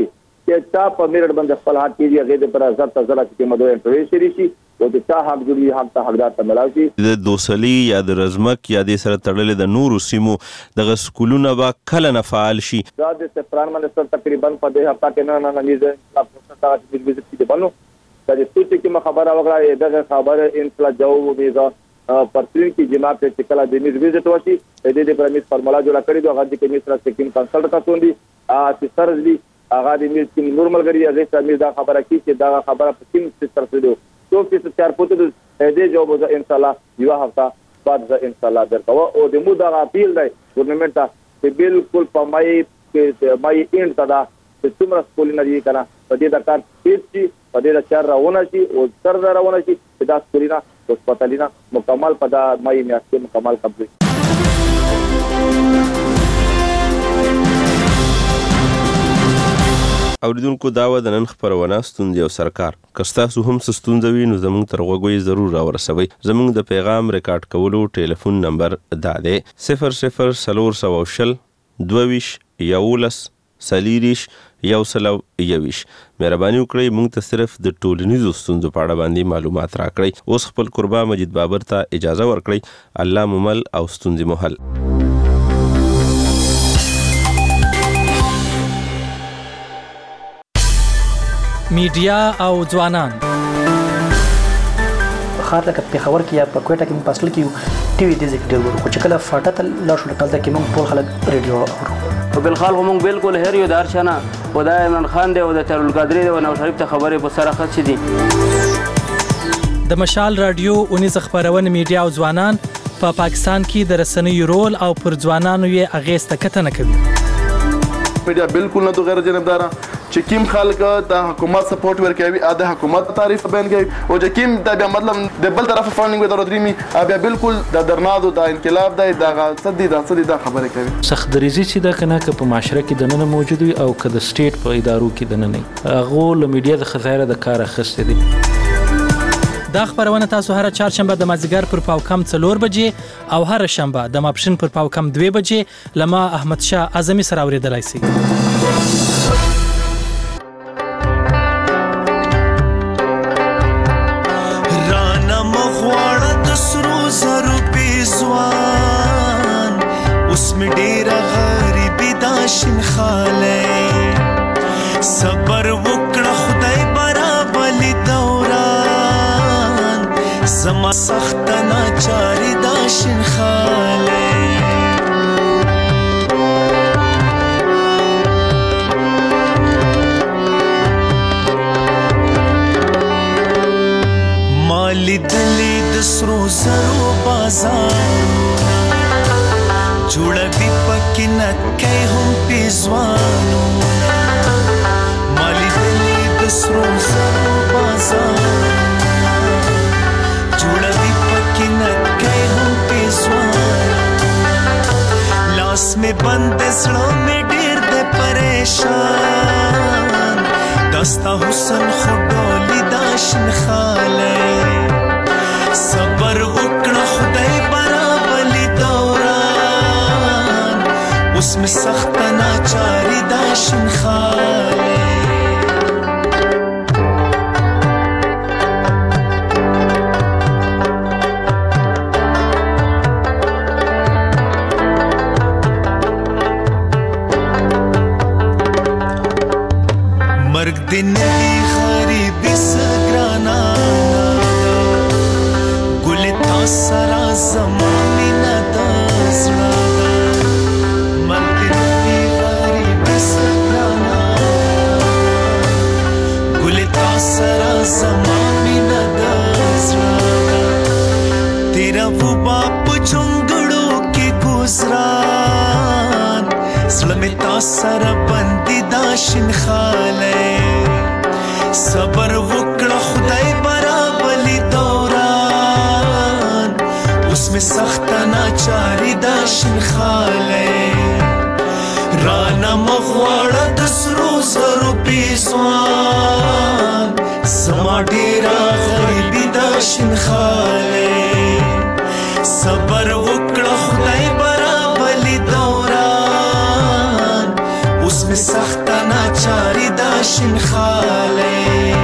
Speaker 5: چې چا په میرټ باندې خپل حق کیږي هغه د پر زړه ته زړه کې مدو انټرویو شری شي او چې چا حق جوړي حق ته حقدار ته ملاوي شي.
Speaker 10: د دوسلی یا د رزمک یا د سره تړلې د نورو سیمو د سکولونو با کله نه فعال شي.
Speaker 5: دا د سفران منسټر تقریبا په دې هفته کې نه نه نه نه لا پروسه د ویزټ کې بنو د دې چې کوم خبره وغړه دغه خبره انفلا جو ویزا پرترین کی جما په چکلا د میز ویزټ وشي د دې پر میز فارمولا جوړه کړی دی هغه د کمیس سره سکیم کنسلټ تاسو دی ا سر دی هغه د میز کې نورمال غړي هغه چې میز دا خبره کی چې دا خبره په کوم سر سره دی تو چې چار پوتو دې جواب ان شاء الله یو هفته بعد ان شاء الله درته او د مو دا اپیل دی ګورنمنت ته چې بالکل په مای کې مای اند تا دا چې څومره سکولونه دي کنه په دې د کار هیڅ په دې د چار راونه شي او تر راونه شي دا سکولونه هسپتالونه مکمل په دا مای میاشتې مکمل کمپلیټ.
Speaker 10: اوریدونکو دا و د نن خبرونه ستوندې او سرکار کستاسو هم ستوندوي نو زموږ تر غوږی ضرور راورسوي. زموږ د پیغام ریکارډ کولو ټلیفون نمبر دا دی صفر صفر سلور سو شل دوویش یولس سلیریش یو سلو یویش. مهرباني وکړئ موږ ته صرف د ټولنیزو ستونزو په اړه باندې معلومات راکړئ. اوس خپل قربا مجید بابر ته اجازه ورکړئ. الله ممل او ستونزې محل.
Speaker 12: میډیا او ځوانان
Speaker 13: خاطر کې په خبر کې یا په کوټه کې په اصل کې ټي وي دې ذکر ورو خو چې کله فاټه ته لا شو کله کې موږ ټول خلک ریډیو اورو
Speaker 14: په بل خال موږ بالکل هر یو دار شنه خدای عمران خان دی او د ترول قادری دی او نو شریف ته خبره په سره خط دي.
Speaker 12: د مشال رادیو اونیز خبرونه میډیا او ځوانان په پا پاکستان کې د رسنیو رول او پر ځوانانو یې اغیزه کتنه کوي.
Speaker 15: میډیا بالکل نه غیر جانبدار چې کیم خلک د حکومت سپورټ ورکوي ا د حکومت تعریف بیان کوي او چې کیم د بیا مطلب د بل طرف فاندینګ ودر درېمي بیا بالکل د درنادو د انقلاب د دغه صدې د صدې د خبره کوي.
Speaker 16: سخت دریزي چې دا کنه که په معاشره کې د نن موجود وي او که د سټیټ په ادارو کې د نن نه هغه له میډیا د خزایره د کار اخیستې دي.
Speaker 12: دا خبرونه تاسو هر چهارشنبه د مازیګر پر پاو کم څلور بجې او هر شنبه د ماپښین پر پاو کم دوه بجې لما احمد شاه اعظمي سره اوریدلای شئ.
Speaker 17: صبر وکړه خدای برابلی دوران زما سخت ناچاری دا شین خاله مالی دلی د سرو زرو بازار جوړوي پکې نکای هم پیزوانو مالی دلی د سرو زرو بازار جوړوي پکې نکای هم پیزوانو لاس می بند زړه می ډېر د پریشان دستا حسن خډولی دا شین خاله صبر وکړه خدای برابلی دوران اوس می سخت ناچاری دا شین خاله مرگ دن دی غریبی سگرانا گل تا سرا زمانی ندازنا مرگ دن دی غریبی سگرانا گل تا سرا زمانی ندازنا تیرا وہ باپ چنگڑوں کی گزران سلمی تا سرا بندی داشن خاله صبر وکړه خدای برابلی دوران اوس می سخت ناچاری دا شین خاله رانا مغواړه د سرو زرو پیزوان زما ډیره غریبی دا شین خاله صبر وکړه خدای برابلی دوران اوس می سخت ناچاری دا شین خاله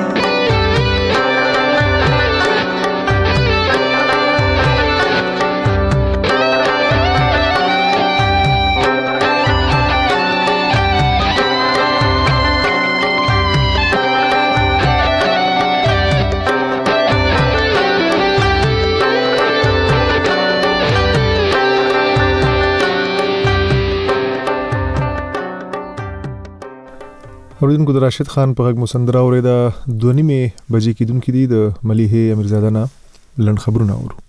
Speaker 1: اوریدونکو د راشد خان په غږ مسندره اوریدا دوه نیمه بجې کېدونکې دي د ملیحه امیرزاده نه لنډ خبرونه اورو.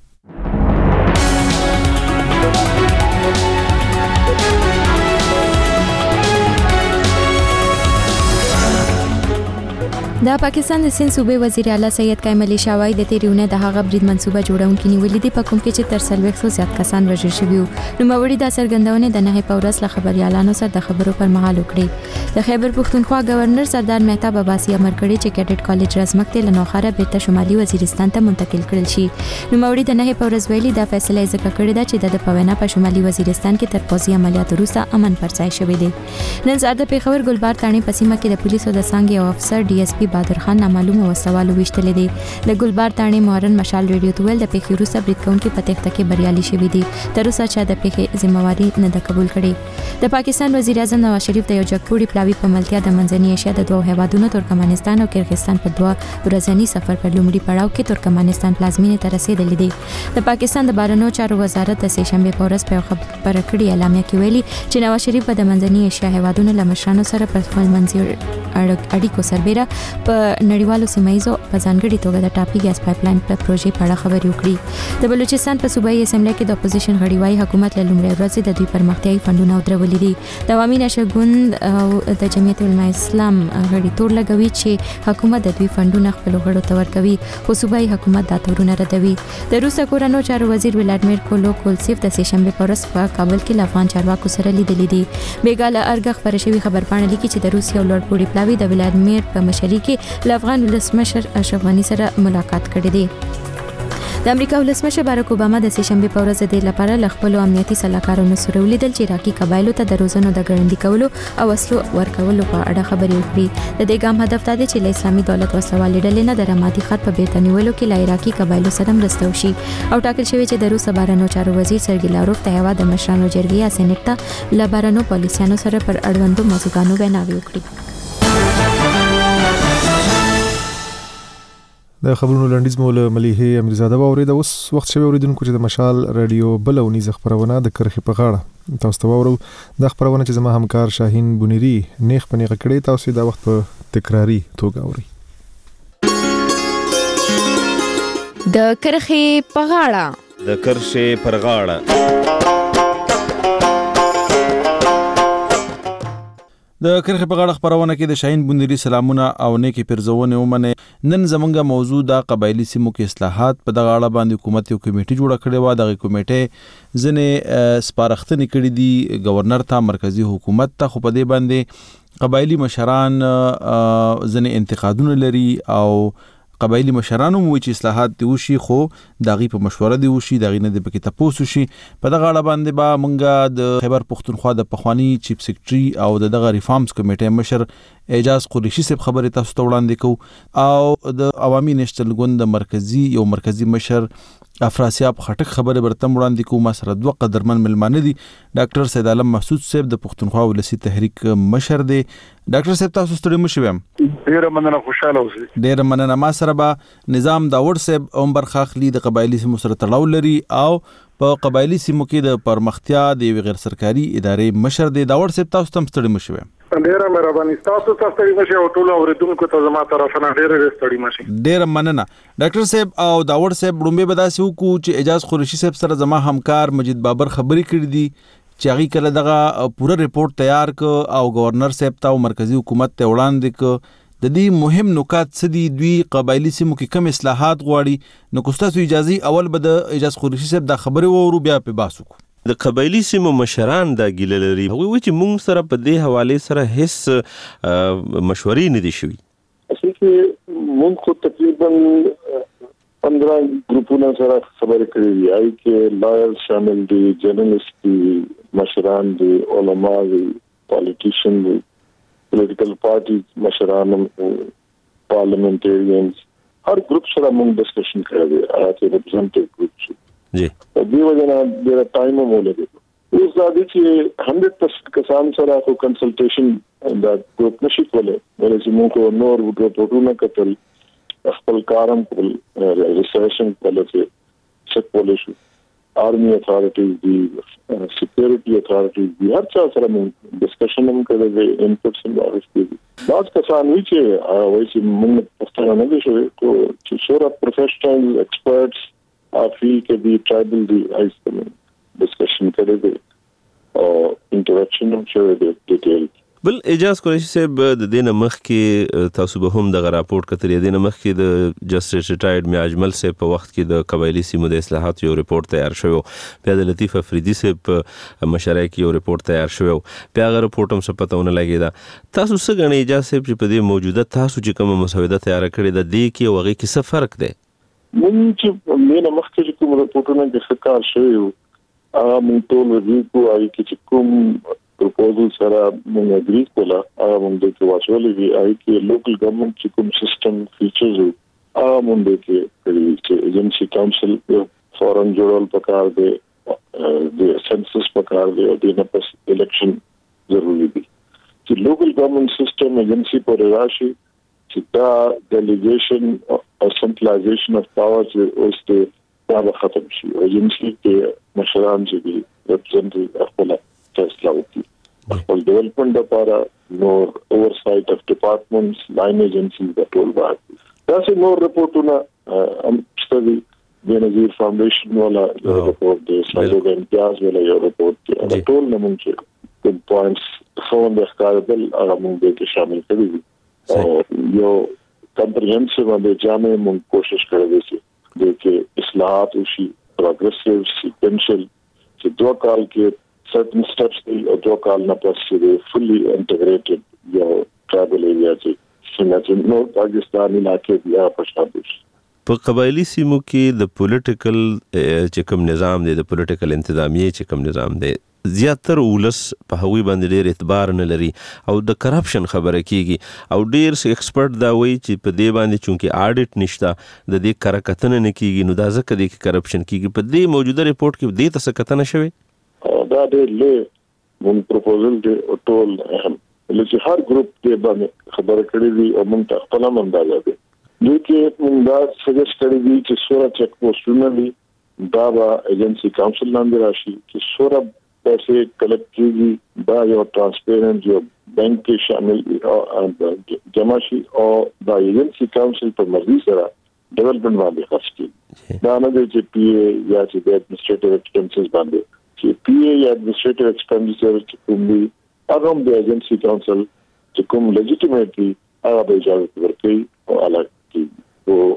Speaker 2: د پاکستان د سند صوبې وزیر اعلی سید قائم علي شاوای د تیریونه د هغه برید منصوبه جوړونکو نیولې دي په کوم کې چې تر سلويخ زیات کسان وژل شوي نو موري د سرګندونه د نه پورس له خبريالانو سره د خبرو پر مهال وکړي. د خیبر پښتونخوا گورنر سردار مهتاب عباسي امر کړی چې کیډټ کالج رزمک ته لنوخره بیرته شمالي وزیرستان ته منتقل کړل شي. نو موري د نه پورس ویلي د فیصله ځکه کړی دا چې د پوینا په شمالي وزیرستان کې تر پوزي عملیات وروسته امن پرځای شوی دی. نن سهار د پیښور ګلبار تاڼې په سیمه کې د پولیسو د څنګه او افسر ډي اس پی بادر خان نامعلومه وسوالو وشتل دي. د ګلبار تاڼې مورن مشال ریډیو تویل د پیښې وروسته برید کوونکي په تخته کې بریالي شوی دي. تر اوسه چې د پیښې ذمہواری نه ده قبول کړې. د پاکستان وزیر اعظم نواز شریف د یو جګپوړي پلاوی په ملتیا د منځنۍ ایشیا د دوه هیوادونو ترکمنستان او کرغستان په دوه ورځنی سفر په لومړي پړاو کې ترکمنستان پلازمینې ته رسیدلی دي. د پاکستان د بهرنیو چارو وزارت د سه شنبه په ورځ په خبره کړې اعلامیه کې ویلي چې نواز شریف په د منځنۍ ایشیا هیوادونو له مشرانو سره په خپل منځي اړیکو سربېره په نړیوالو سیمایزو په ځانګړي توګه د ټاپي ګاز پایپلاین په پروژې په اړه خبرې وکړي. د بلوچستان په صوبایي اسمبلی کې د اپوزیشن غړي وايي حکومت له لومړۍ ورځې د دوی پرمختیايي فندونه درولې دي. د عوامي نشر ګوند او د جمعیت العلماء اسلام غړي تور لګوي چې حکومت د دوی فندونه خپل غړو ته ورکوي خو صوبایي حکومت دا تورونه ردوي. د روسا کورنو چارو وزیر ولادمیر کولوکولسیف د سه شنبه په ورځ په کابل کې له افغان چارواکو سره لیدلې دي. بیګاله ارګ خبر شوی خبرپاڼه لیکي چې د روسیا لوړ پوړي پلاوی د ولادمیر په مشرۍ کې له افغان ولسمشر اشرف غني سره ملاقات کړې دي. د امریکا ولسمشر باراک اوباما د سه شنبه په ورځ د لپاره ل خپل امنیتي سلاکارونو سره ولیدل چې عراقي قبایلو ته د روزنو د ګړندې کولو او وسلو ورکولو په اړه خبرې وکړي. د دې ګام هدف دا دی چې له اسلامي دولت وسلوالې ډلې نه د رمادي خط په بیرته نیولو کې له عراقي قبایلو سره مرسته وشي او ټاکل شوی چې د روس بهرنیو چارو وزیر سرګی لاروف ته هوا د مشرانو جرګې یا سېنات ته له بهرنیو پالیسیانو سره پر اړوندو موضوعاتو ویناوي وکړي.
Speaker 1: د خبرونو لنډیز مول ملیحه امیرزاده واورید. اوس وخت شوی اوریدونکو چې د مشال رادیو بل ونیز خبرونه د کرخي په غاړه تاسو ته وورو. د خبرونه چې زما همکار شاهین بونيري نیخ پنیغه کړی تاسو دا وخت په تکراری توګه اوري.
Speaker 18: د کرخي په غاړه
Speaker 10: د کرخي پر غاړه
Speaker 19: د کرخي په غاړه خبرونه کې د شاهین بونيري سلامونه او نیکی پرزونه ومنه. نن زمونږه موضوع د قبایلی سیمو کې اصلاحات په دغه اړه باندې حکومت یو کمیټه جوړه کړې و. دغه کمیټه ځنې سپارښتنې کړې دي گورنر ته مرکزی حکومت ته خو په دې باندې قبایلی مشران ځنې انتقادونه لري او قبایلی مشرانو مو چې اصلاحات دی وشي خو دغه په مشوره دی وشي دغه نه د پکې تاسو شي. په دغه اړه باندې با مونږه د خیبر پښتونخوا د پخوانی چیف سیکریټري او د دغه ریفارمز کمیټې مشر اعجاز قریشي صاحب خبره تاسو ته وړاندې کو او د عوامي نېشنل ګوند د مرکزی یو مرکزی مشر افراسیاب خټک خبره برتم وړاندې کو. ما سره دوه قدرمن ملمانه دي. ډاکټر سید عالم محسود صاحب د پښتونخوا ولسی تحریک مشر دی. ډاکټر صاحب تاسو ستړي مشوم.
Speaker 20: ډیر مننه خوشاله اوسئ.
Speaker 19: ډیر مننه. ما سره به نظام داوود صاحب عمر خاخلی د قبایلی سیمو سره تړاو لري او په قبایلی سیمو کې د پرمختیا د غیر سرکاري ادارې مشر دی. داوود صاحب تاسو تم ستړي مشوم.
Speaker 20: ډیر مهرباني. تاسو ته ستړي مشه او ټول اوریدونکو ته زما طرفه ډیر ستړي مشه.
Speaker 19: ډیر مننه. ډاکټر صاحب او داوود صاحب لومبه بداسي وکړو چې اعجاز قریشي صاحب سره زما همکار مجید بابر خبرې کړې دي چې هغه کله دغه پوره ریپورت تیار ک او گورنر صاحب ته او مرکزی حکومت ته وړاندې ک د دې مهم نکات څه دي دوی قبایلی سیمو کې کم اصلاحات غواړي. نو کوستاسو اجازه اول به د اعجاز قریشي صاحب د خبرې وورو بیا په باسو.
Speaker 10: د قبایلی سیمو مشران دا ګیله لري هغه وی چې مونږ سره په دې حواله سره هیڅ مشورې نه دي شوي.
Speaker 7: اصل کې مونږ خو تقریبا پندرہ ګروپونو سره خبرې کړې دي. آی کې لایر شامل دي، جرنالست دي، مشران دي، علما دي، پالیټیشن دي پولیټیکل پارټیز مشران پارلیمنټریانز هر ګروپ سره موږ ډسکشن کړی دی هغه ریپرزنټیټیو ګروپ
Speaker 10: جی
Speaker 7: په دې وجه نه ډېر ټایم مو لګي اوس دا دي چې هنډرډ پرسنټ کسان سره خو کنسلټیشن دا ګروپ نشي کولای ولې چې موږ نور ګروپونه کتل خپل کارم کول ریسرچ کول چې څه کولای شو آرمي اتھارټیز دي سکیورټي اتھارټیز دي هر څه سره موږ ډسکشن هم کړی دی انپټس هم واغستې دي بعض کسان وی چې وایي چې موږ پښتانه نه دي شوی کو چې شورا پروفیشنل ایکسپرټس افی کې دي ټرایبل دي ایس ډسکشن کړی دی او انټریکشن هم شوی دی ډیټیل
Speaker 10: بل اجازه کولی صاحب د دینه مخ کې تاسو به هم د راپورټ کتلې دینه مخ کې د جسټس ریټایرډ می اجمل صاحب په وخت کې د قبایلی سیمو د اصلاحات یو ریپورت تیار شوی بیا د لطیف افریدي صاحب په مشره کې یو ریپورت تیار شوی بیا غو ریپورت هم څه پتهونه لګیدا تاسو څه غنی اجازه صاحب چې په دې موجوده تاسو چې کوم مسوده تیار کړې ده د کې وغه کې څه فرق دی
Speaker 7: مونږ چې دینه مخ کې کوم ریپورتونه د ښکار شوی هغه مونږ ټول ریویو کوو آی کې کوم proposal سره موږ اګری کوله هغه موږ د واچولې دی آی کې لوکل ګورنمنت چې کوم سیستم فیچرز هغه موږ کې کړی چې ایجنسی کونسل فورن جوړول پکار دی د سنسس پکار دی او د نپس الیکشن ضروری دی چې لوکل ګورنمنت سیستم ایجنسی پر راشي چې دا ډیلیګیشن او سنټرلایزیشن اف پاور چې اوس ته دا ختم شي ایجنسی کې مشران چې دي ریپرزنټیټیو خپل فیصله وکړي خپل ډیولپمنٹ لپاره نور اوورسایټ اف ډپارټمنټس لاین ایجنسیز د ټول باندې دا چې نور رپورټونه ام ستدي د نظیر فاونډیشن ولا رپورټ دی سایلو د امتیاز ولا یو رپورټ دی ټول نمون چې کوم پوینټس خو د ښکارېدل هغه موږ کې شامل کړی دي او یو کمپریهنسیو باندې جامع موږ کوشش کړی دی چې د اصلاحات وشي پروګرسیو سیکوینشل چې دوه کال کې certain steps the local napas fully integrated your tribal area چې څنګه نو پاکستان علاقې بیا پښتابش
Speaker 10: په قبایلی سیمو کې د پولیټیکل چې کوم نظام دی د پولیټیکل انتظامیه چې کوم نظام دی زیاتره ولس په هغوی باندې ډېر اعتبار نه لري او د کرپشن خبره کیږي او ډېر ایکسپرټ دا وایي چې په دې باندې چونکې اډیټ نشته د دې کرکتنه نه کیږي نو دا ځکه د کرپشن کیږي په دې موجوده ریپورت کې دې څه کتنه شوی
Speaker 7: دا ډېر لوی مون پروپوزل دی او ټول اهم لکه هر ګروپ دی باندې خبره کړې دي او مونږ ته خپل اندازه دی دوی کې مونږ دا سجست کړی دي چې سورا چیک پوسټونه دي دا به ایجنسی کونسل لاندې راشي چې سورا پیسې کلیکټ کیږي دا یو ترانسپیرنٹ یو بینک کې شامل او جمع شي او دا ایجنسی کونسل په مرضی سره ډیولپمنٹ باندې خرچ کیږي دا نه دی چې پی ای یا چې د ایڈمنسټریټیو ایکسپنسز باندې چې پی ای یا ایڈمنسټریټیو ایکسپنډیچر چې کوم دی هغه د ایجنسی کونسل چې کوم لیجیټیمیټلی هغه به اجازه ورکړي او الګ کی او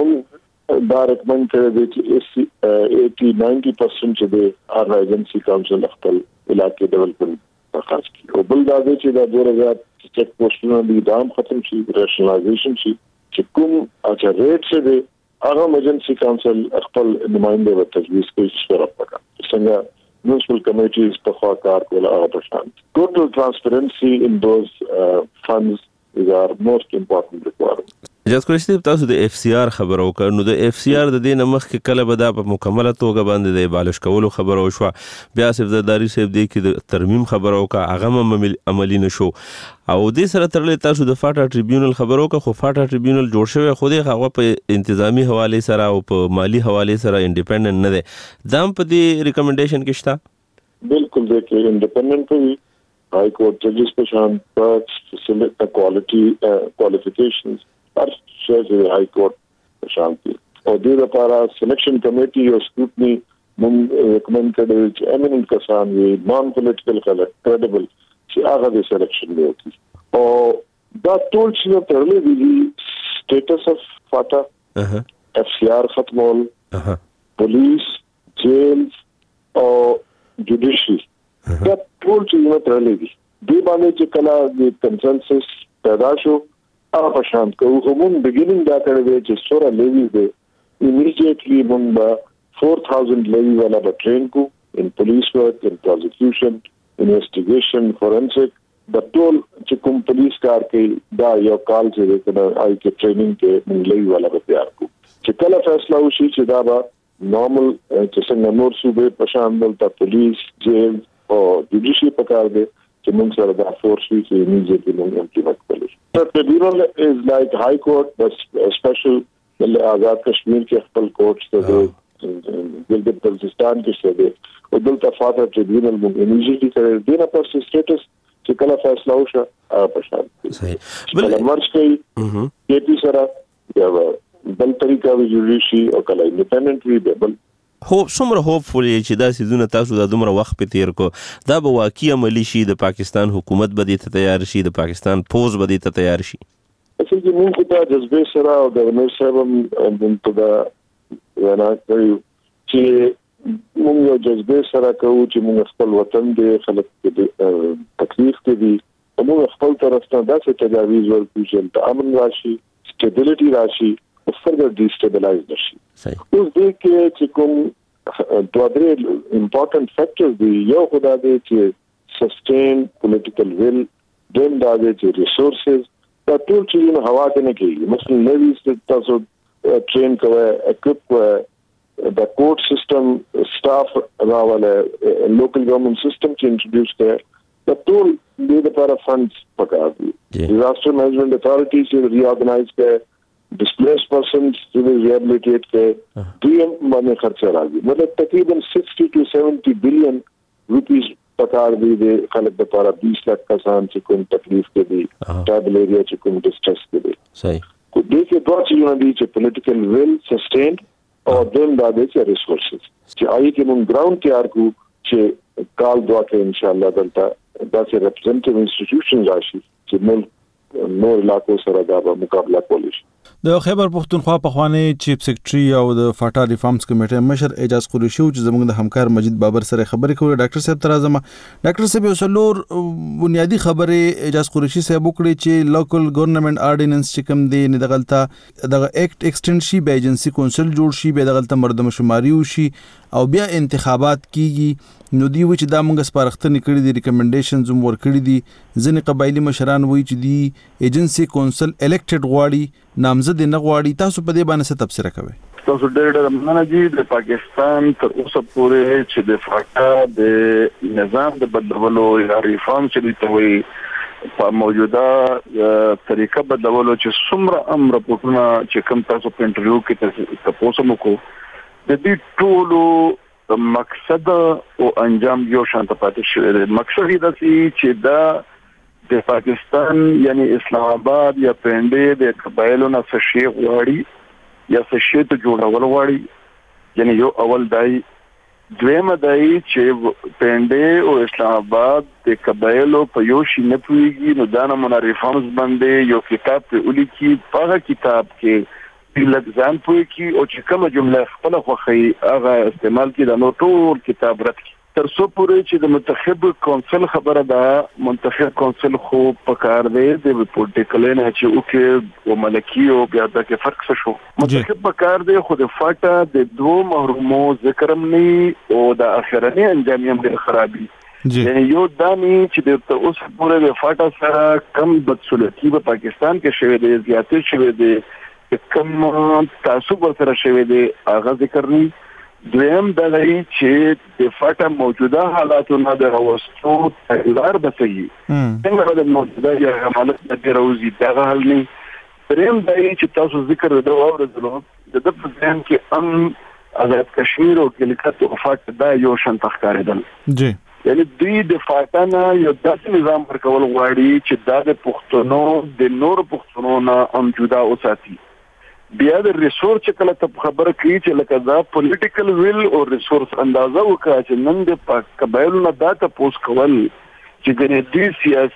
Speaker 7: موږ دا ریکمند کړی دی چې eighty to ninety percent چې د هغه ایجنسی کونسل خپل علاقې ډیولپمنٹ خرچ کړي او بل دا دی چې دا دوه هزار چیک پوسټونه دي دام ختم شي ریشنلایزیشن شي چې کوم اچھا ریټ څه دی هغه ایجنسی کونسل خپل نمائنده و تجویز کوي چې راپکا څنګه municipal committees په خوا کار کول هغه پرشان total transparency in those uh, funds is our most important requirement.
Speaker 10: اجازه کولی چې تاسو د اف سی آر خبرو وکړو نو د اف سی آر د دې نمخ کې کله به دا په مکمله توګه باندې د بالش کولو خبرو شو بیا سفداري صاحب دی کې د ترمیم خبرو کا هغه عملی نشو او دې سره ترلې تاسو د فاټا ټریبیونل خبرو کا خو فاټا ټریبیونل جوړ شوی خو دې هغه په انتظامی حواله سره او په مالی حواله سره انډیپندنت نه ده دام په دې ریکمنډیشن کې شته
Speaker 7: بالکل دې کې انډیپندنت وي هائی کورٹ ججز په شان پرکس فیسیلیټ کوالټي کوالیفیکیشنز هر څه چې هائی کورٹ شانتي او دې لپاره سلیکشن کمیټي او سکروټنی موږ ریکمند کړی چې امیننت کسان وي نان پولیټیکل خلک کریډیبل چې هغه د سلیکشن وکړي او دا ټول چې ترلې دي سټیټس اف فاټا اف سی آر ختمول پولیس جیل او جوډیشري دا ټول چې ترلې دي د باندې چې کله د کنسنسس پیدا شو هغه په شان کوو خو موږ بګینینګ دا کړی دی چې سوره لیوی دی ایمیډیټلی موږ به four thousand لیوی والا به ټرین کو ان پولیس ورک ان پروزیکیوشن انویسټیګیشن فورنسک د ټول چې کوم پولیس کار کوي دا یو کال چې کنه آی کې ټریننګ کې موږ لوي والا به تیار کو چې کله فیصله وشي چې دا به نارمل چې څنګه نور صوبې په شان دلته پولیس جیل او جوډیشي پکار دي چې موږ سره دا فورس وي چې ایمیډیټلی موږ امپلیمنٹ کړو. The tribunal is like high court, but special آزاد کشمیر کې خپل کوټ ته ګلګت بلتستان کې څه دي او دلته فاتر ټریبیونل موږ ایمیډیټلی کړی دی نه پر سټیټس چې کله فیصله وشي هغه په شان صحیح بل مرچ کوي کې پی سره دا بل طریقه وی جوړی شي او کله انډیپندنت وی بل
Speaker 10: هو څومره هوپفول چې دا سيزونه تاسو د دومره وخت په تیر کو دا به واقعي عملی شي د پاکستان حکومت به دې ته تیار شي د پاکستان فوج به دې ته تیار شي
Speaker 7: اصل کې موږ ته جذبه سره او د نور صاحب هم په دا وینا کوي چې موږ یو جذبه سره کوو چې موږ خپل وطن دې خلک دې تکلیف کې دي موږ خپل طرف ته داسې تجاویز ورکوو چې امن راشي stability راشي او further destabilize نشي.
Speaker 10: صحیح.
Speaker 7: اوس دې کې چې کوم دوه درې important factors دي یو خدای دې چې sustain political will دیم دا دې چې resources دا ټول چې نو هوا ته نه کېږي مثلا نوی تاسو ټرین کوئ اکوپ کوئ د کوټ سیستم سټاف راواله لوکل ګورنمنت سیستم چې انټروډیوس کړي د ټول دې لپاره فنډز پکار دي ډیزاستر مینجمنٹ اتھارټی چې ریارګنایز کړي displaced persons to be rehabilitated के DM माने खर्चा रागी मतलब तकरीबन sixty to seventy billion rupees पकार दी दे खलक दपारा बीस लाख का सान से कोई तकलीफ के दी ट्राइबल एरिया से कोई डिस्ट्रेस के दी
Speaker 10: सही
Speaker 7: को देखे दो चीजों दी चे पॉलिटिकल विल सस्टेन्ड और देन दादे चे रिसोर्सेस चे आई के मुन ग्राउंड तैयार को चे काल दुआ के इंशाल्लाह दलता दासे रिप्रेजेंटेटिव इंस्टीट्यूशन राशि चे मुल्क نور علاقو سره دا مقابله کولی شي.
Speaker 19: د خیبر پختونخوا په خوانی چیف سیکریټري او د فاټا ریفارمز کمیټې مشر اعجاز قریشي چې زموږ د همکار مجید بابر سره خبرې کوي ډاکټر صاحب ترازم ډاکټر صاحب وسلور بنیادی خبره اعجاز قریشي صاحب وکړي چې لوکل ګورنمنت آرډیننس چې کوم دی نه دغلطه دغه ایکټ ایکسټند شي به ایجنسی کونسل جوړ شي به دغلطه مردم شماري وشي او بیا انتخابات کیږي نو دی و چې دا موږ سپارښتنې کړې دي ریکمنډیشنز هم ورکړي دي ځینې قبایلی مشران وایي چې دی ایجنسی کونسل الیکټډ غواړي نامزد نه غواړي تاسو په دې باندې څه تبصره کوئ
Speaker 20: تاسو ډېر ډېر مننه جی د پاکستان تر اوسه پورې چې د فاټا د نظام د بدلولو یا ریفارم چې دی وایي په موجوده طریقه بدلولو چې څومره امر پټونه چې کوم تاسو په انټرویو کې تاسو مو کو د دې ټولو مقصد او انجام یو شانت پاتې شوی دی مقصد دا چې دا د پاکستان یعنی اسلام آباد یا پنده د قبایلو نه شي غواړي یا شي ته جوړول غواړي یعنی یو اول دای دویمه دای چې پنده او اسلام آباد د قبایلو په یو شي نه پويږي نو دا نه منریفامز باندې یو کتاب په اولی کې په کتاب کې لږ پوي کی او چې کومه جمله خپل خوخي هغه استعمال کی د نو ټول کتاب رات کی تر څو پورې چې د منتخب کونسل خبره ده منتخب کونسل خو پکار دی د پولیټیکل نه چې او کې او ملکی او بیا د کې فرق څه شو منتخب پکار دی خو د فاټا د دوه محرومو ذکرم نه او د اخرنی انجام هم ډیر خرابي یعنی یو دانی چې د اوس پورې د فاټا سره کم بدسلوکی په پاکستان کې شوی دی زیاتې شوی دی کوم تعصب سره شوی دی هغه ذکر نه دویم د لري چې د فاټا موجوده حالاتونو د راوستو تغییر بسوي څنګه د موجوده یا حالت د راوځي دا حل نه دریم د چې تاسو ذکر د اورېدلو د د پرځم کې ام آزاد کشمیر او کلیکات او فاټا دا یو شان تخکاریدل
Speaker 19: جی
Speaker 20: یعنی دوی د فاټا نه یو داسې نظام ورکول غواړي چې دا د پښتنو د نور پښتنو نه ام جدا اوساتي بیا د ریسورس چې کله ته خبره کوي چې لکه دا پولیټیکل ویل او ریسورس اندازه وکړه چې نن د قبایلو نه دا تاسو کول چې ګنې دې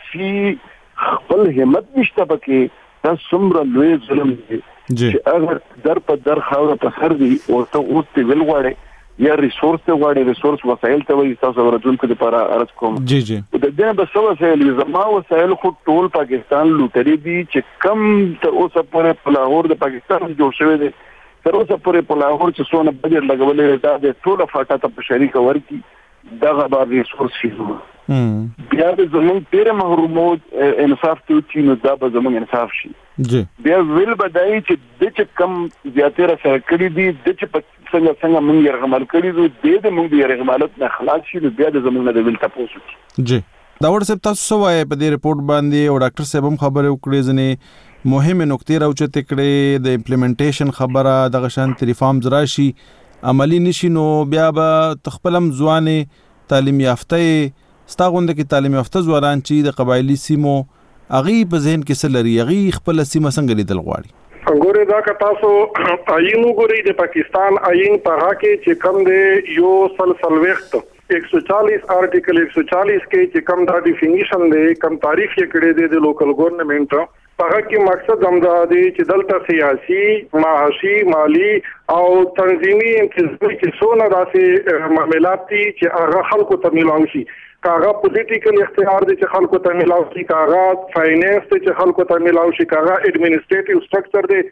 Speaker 20: سیاسي خپل همت نشته پکې دا څومره لوی ظلم دی چې اگر در په در خاور په سر دی او ته اوس ته ویل غواړي یا ریسورس ته غواړي ریسورس وسایل ته وایي تاسو ورته لپاره عرض کوم
Speaker 19: جی جی
Speaker 20: د دې به څه وسایل زما وسایل خو ټول پاکستان لوټري دي چې کم تر اوسه پورې په لاهور د پاکستان جوړ شوی دی تر اوسه پورې په لاهور چې څونه بجټ لګولې دا د ټول فاټا ته په شریک ورکی دغه به ریسورس شي بیا د زمونږ ډېر محرومو انصاف ته چې نو دا به زمونږ انصاف شي
Speaker 19: جی
Speaker 20: بیا ویل بدای چې د چې کم زیاتره سره کړی دي د چې څنګه څنګه موږ یې رغمل کړی دي د موږ یې رغمالت نه خلاص شي بیا د زمونږ نه د ویل تاسو
Speaker 19: جی دا ور صاحب تاسو سوای په دې ریپورت باندې او ډاکټر صاحب هم خبره وکړې ځنه مهمه نقطې راوچته کړې د امپلیمنټیشن خبره د غشان ریفارمز راشي عملی نشي نو بیا به تخپلم ځوانه تعلیم یافته ستاغونده کې تعلیم یافته ځوانان چې د قبایلی سیمو اغي په ذهن کې څه لري اغي خپل سیمه څنګه لیدل غواړي
Speaker 21: ګوره دا که تاسو آئین وګورئ د پاکستان آئین په هغه کې چې کم دی یو سل سلويخت ایک سو چالیس آرټیکل ایک سو چالیس کې چې کم دا ډیفینیشن دی کم تعریف یې کړی دی د لوکل ګورنمنت هغه کې مقصد هم دا دی چې دلته سیاسي معاشي مالی او تنظیمي انتظامی چې څونه داسې معاملات دي چې هغه خلکو ته ملاو شي کاغه پولیټیکل اختیار دي چې خلکو ته ملاو شي کاغه فاینانس دي چې خلکو ته ملاو شي کاغه اډمنسټریټیو سټرکچر دي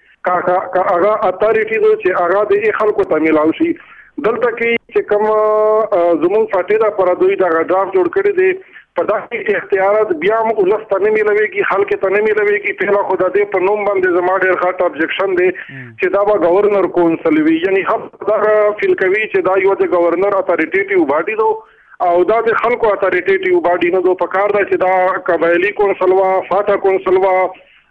Speaker 21: کاغه اتھارټی دي چې هغه د خلکو ته ملاو شي دلته کې چې کوم زمون فاتیدا پر دوی دا ډراف جوړ کړی دي په داسې اختیارات بیا هم ولست نه ملويږي خلک ته نه ملويږي په خدا دې په نوم باندې زما ډېر خاط ابجیکشن دي چې دا به گورنر کونسل وی یعنی هم دا فیل کوي چې دا یو د گورنر اتھارټیټیو باډي دو او دا د خلکو اتھارټیټیو باډي نه دو پکار دا چې دا قبایلی کونسل وا فاټا کونسل وا